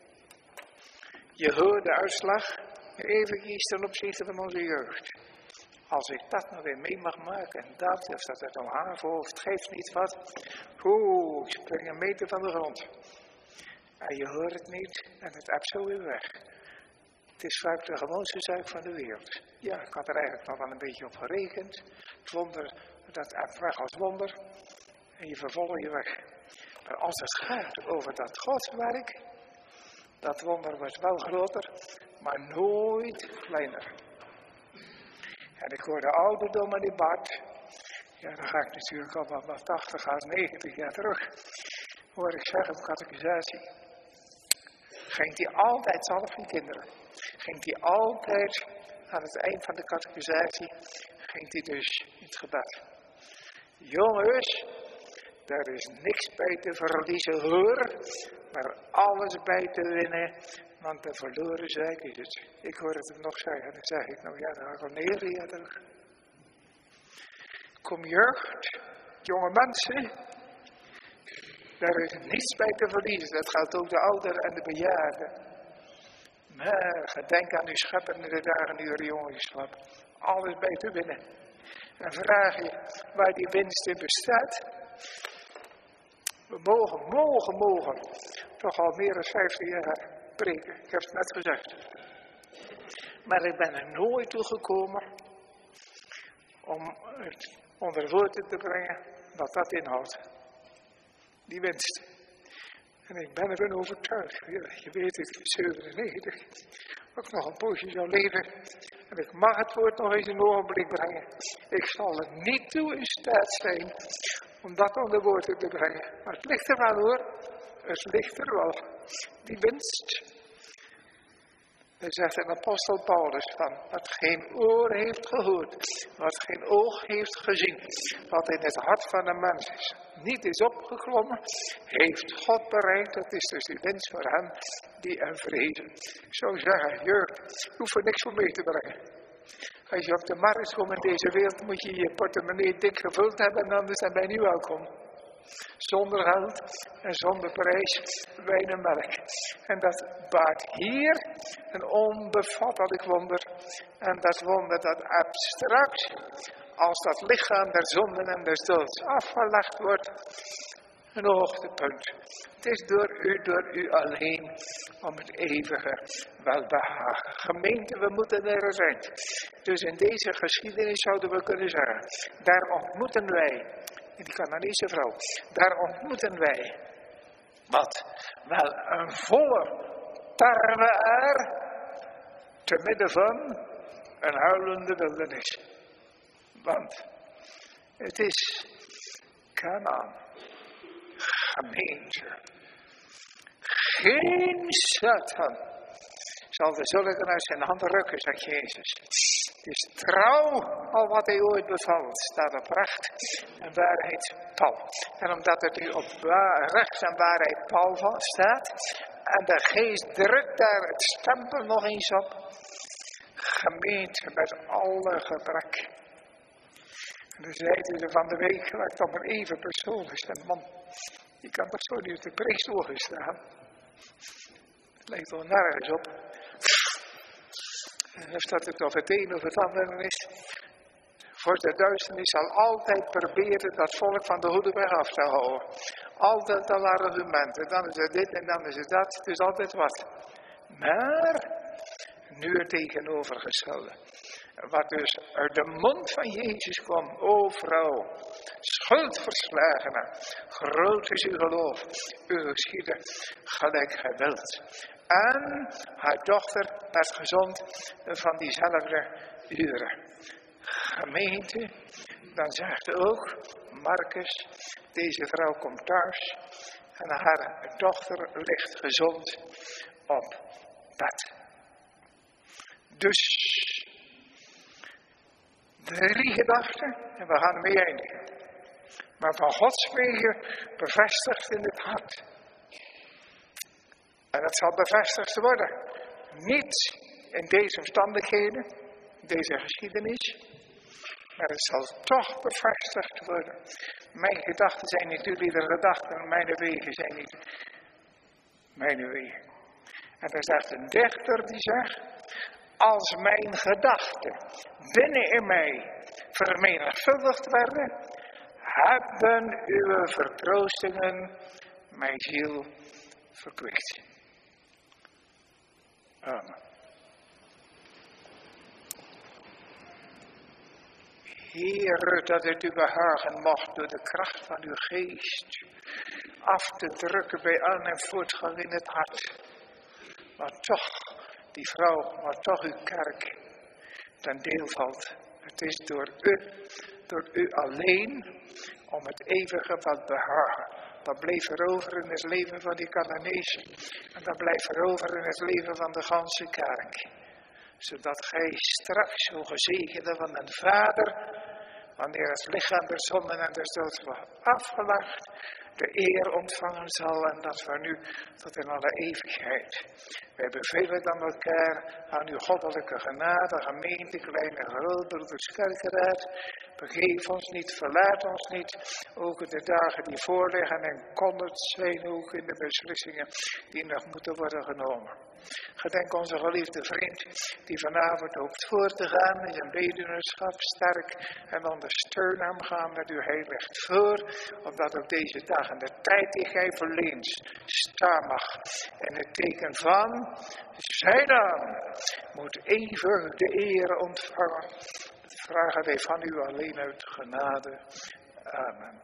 Je hoort de uitslag, even ten opzichte van onze jeugd. Als ik dat nou weer mee mag maken en dat, of dat het om haven of het geeft niet wat. Ik spring een meter van de grond. En je hoort het niet en het hebt zo weer weg. Het is vaak de gewoonste zaak van de wereld. Ja, ik had er eigenlijk nog wel een beetje op gerekend. Het wonder, dat hebt weg als wonder. En je vervolgt je weg. Maar als het gaat over dat godswerk, dat wonder wordt wel groter, maar nooit kleiner. En ik hoor de ouderdom en die Bart. Ja, dan ga ik natuurlijk al wat 80 à 90 jaar terug. Hoor ik zeggen op catechisatie. Ging hij altijd zelf van kinderen. Ging hij altijd aan het eind van de catechisatie, ging hij dus in het gebed. Jongens, daar is niks bij te verliezen hoor, maar alles bij te winnen, want de verloren zaak is het. Ik hoor het hem nog zeggen, dan zeg ik nou ja, dan ga ik al 9 jaar terug. Kom jeugd, jonge mensen, daar is niets bij te verliezen. Dat geldt ook de ouderen en de bejaarden. Maar gedenk aan uw schepper in de dagen uw jongenschap. Alles bij te winnen. En vraag je waar die winst in bestaat. We mogen toch al meer dan 50 jaar preken. Ik heb het net gezegd. Maar ik ben er nooit toe gekomen om het onder woorden te brengen wat dat inhoudt. Die winst. En ik ben ervan overtuigd. Je weet het, ik ben 97. Ook nog een poosje zou leven. En ik mag het woord nog eens een ogenblik brengen. Ik zal er niet toe in staat zijn om dat onder woorden te brengen. Maar het ligt er wel hoor. Het ligt er wel. Die winst. Er zegt een apostel Paulus van, wat geen oor heeft gehoord, wat geen oog heeft gezien, wat in het hart van een mens is, niet is opgeklommen, heeft God bereikt. Dat is dus de winst voor hen die hem vrezen. Ik zou zeggen, jeugd, hoef er niks voor mee te brengen. Als je op de markt komt in deze wereld, moet je je portemonnee dik gevuld hebben en anders ben je niet welkom. Zonder geld en zonder prijs, wijn en melk. En dat baart hier een onbevattelijk wonder. En dat wonder dat abstract, als dat lichaam der zonden en des doods afgelegd wordt, een hoogtepunt. Het is door u alleen om het eeuwige welbehagen. Gemeente, we moeten er zijn. Dus in deze geschiedenis zouden we kunnen zeggen, daar ontmoeten wij. Die Canaanese vrouw. Daar ontmoeten wij. Wat? Wel een volle tarwe er. Te midden van een huilende wildernis. Want het is Kanaan. Gemeente. Geen Satan zal de zulken uit zijn handen rukken, zegt Jezus. Het is trouw al wat hij ooit bevalt, staat op recht en waarheid pal. En omdat het nu op recht en waarheid pal staat, en de geest drukt daar het stempel nog eens op, gemeente met alle gebrek. En dan zei hij van de week, laat ik dan maar even persoonlijk staan. Man, je kan toch zo niet op de preekstoel staan? Het lijkt wel nergens op. En of dat het of het een of het ander is. Voor de duisternis zal altijd proberen dat volk van de goede weg af te houden. Altijd al argumenten. Dan is het dit en dan is het dat. Het is altijd wat. Maar, nu het tegenovergestelde. Wat dus uit de mond van Jezus kwam. O vrouw, schuldverslagene, groot is uw geloof. U geschiedde gelijk gij wilt. En haar dochter werd gezond van diezelfde uren. Gemeente, dan zegt ook Marcus, deze vrouw komt thuis en haar dochter ligt gezond op bed. Dus 3 gedachten en we gaan ermee eindigen. Maar van Gods wegen bevestigd in het hart. En het zal bevestigd worden. Niet in deze omstandigheden, deze geschiedenis. Maar het zal toch bevestigd worden. Mijn gedachten zijn niet jullie gedachten. Mijn wegen zijn niet mijn wegen. En dan zegt een dichter die zegt. Als mijn gedachten binnen in mij vermenigvuldigd werden. Hebben uw vertroostingen mijn ziel verkwikt. Amen. Heer, dat het u behagen mocht door de kracht van uw geest af te drukken bij aan- en voortgang in het hart. Maar toch, die vrouw, maar toch uw kerk ten deel valt. Het is door u alleen, om het eeuwige wat behagen. Dat bleef er over in het leven van die Cananezen. En dat blijft er over in het leven van de ganse kerk. Zodat gij straks, zo gezegende van een vader, wanneer het lichaam der zonden en des doods wordt afgelegd, de eer ontvangen zal en dat van u tot in alle eeuwigheid. Wij bevelen dan elkaar aan uw goddelijke genade, gemeente, kleine en groot, broeders, kerkenraad. Begeef ons niet, verlaat ons niet, ook in de dagen die voorliggen en kon het zijn ook in de beslissingen die nog moeten worden genomen. Gedenk onze geliefde vriend die vanavond hoopt voor te gaan in zijn weduwnaarschap, sterk en ondersteun hem gaan met uw heilig voor, opdat ook deze dagen de tijd die gij verleent staan mag. En het teken van, zij dan, moet eeuwig de eer ontvangen. Dat vragen wij van u alleen uit genade. Amen.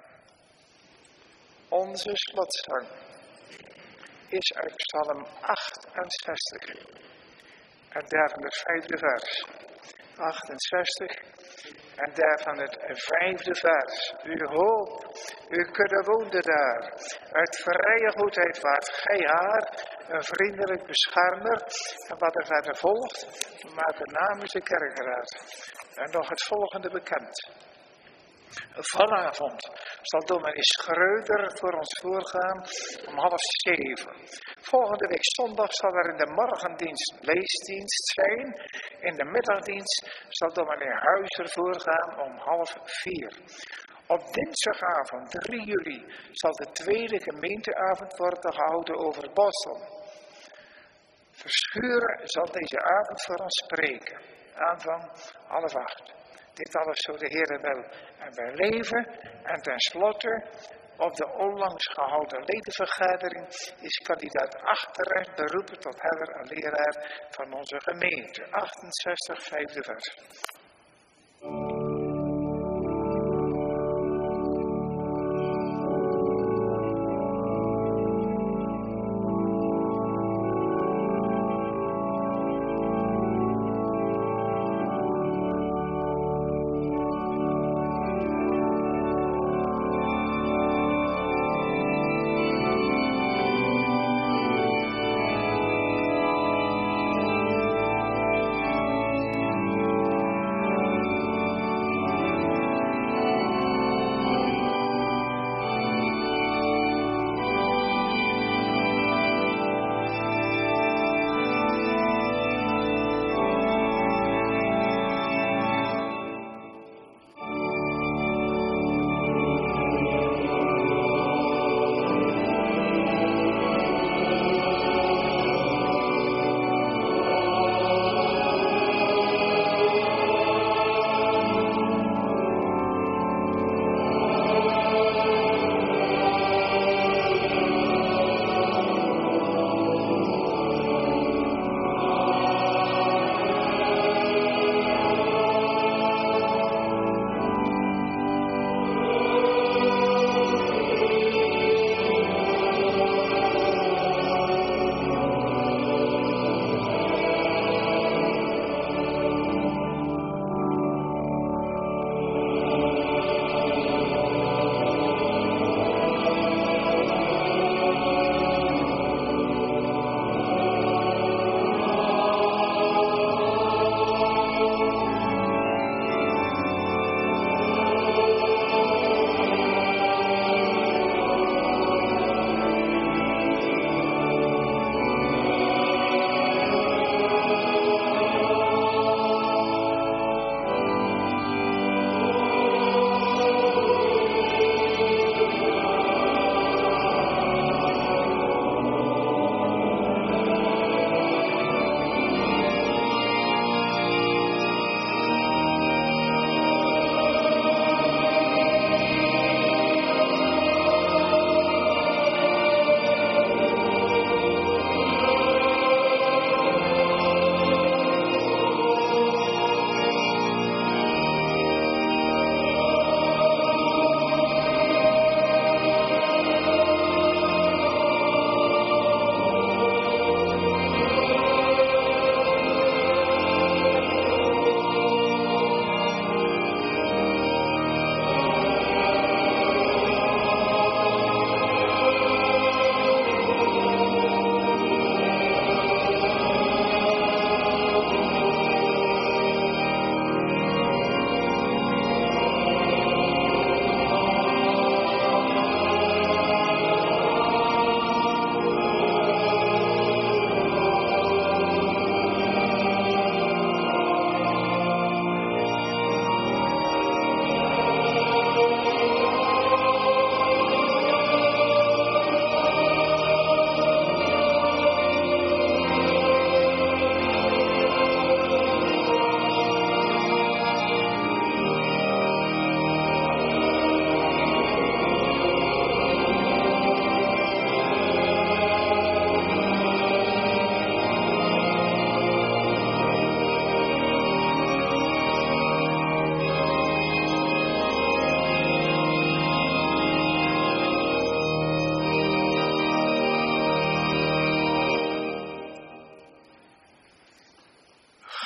Onze slotzang is uit Psalm 68 en daarvan het 5e vers. 68 en daarvan het 5e vers. Uw hoop, uw kudde woonde daar. Uit vrije goedheid waart gij haar, een vriendelijk beschermer. En wat er verder volgt, maakt namens de kerkraad. En nog het volgende bekend. Vanavond zal dominee Schreuder voor ons voorgaan om 6:30. Volgende week zondag zal er in de morgendienst leesdienst zijn. In de middagdienst zal dominee Huizer voorgaan om 3:30. Op dinsdagavond 3 juli zal de tweede gemeenteavond worden gehouden over Bossel. Verschuren zal deze avond voor ons spreken. Aanvang 7:30. Dit alles zo de Heere wil en wij leven. En tenslotte, op de onlangs gehouden ledenvergadering is kandidaat Achterrecht beroepen tot herder en leraar van onze gemeente. 68, 5e vers.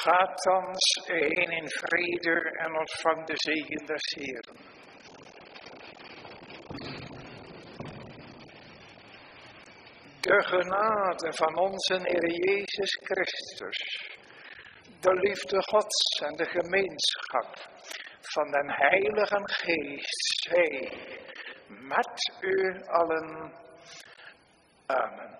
Gaat thans heen in vrede en ontvang de zegen des Heeren. De genade van onze Heer Jezus Christus, de liefde Gods en de gemeenschap van den Heilige Geest zij met u allen. Amen.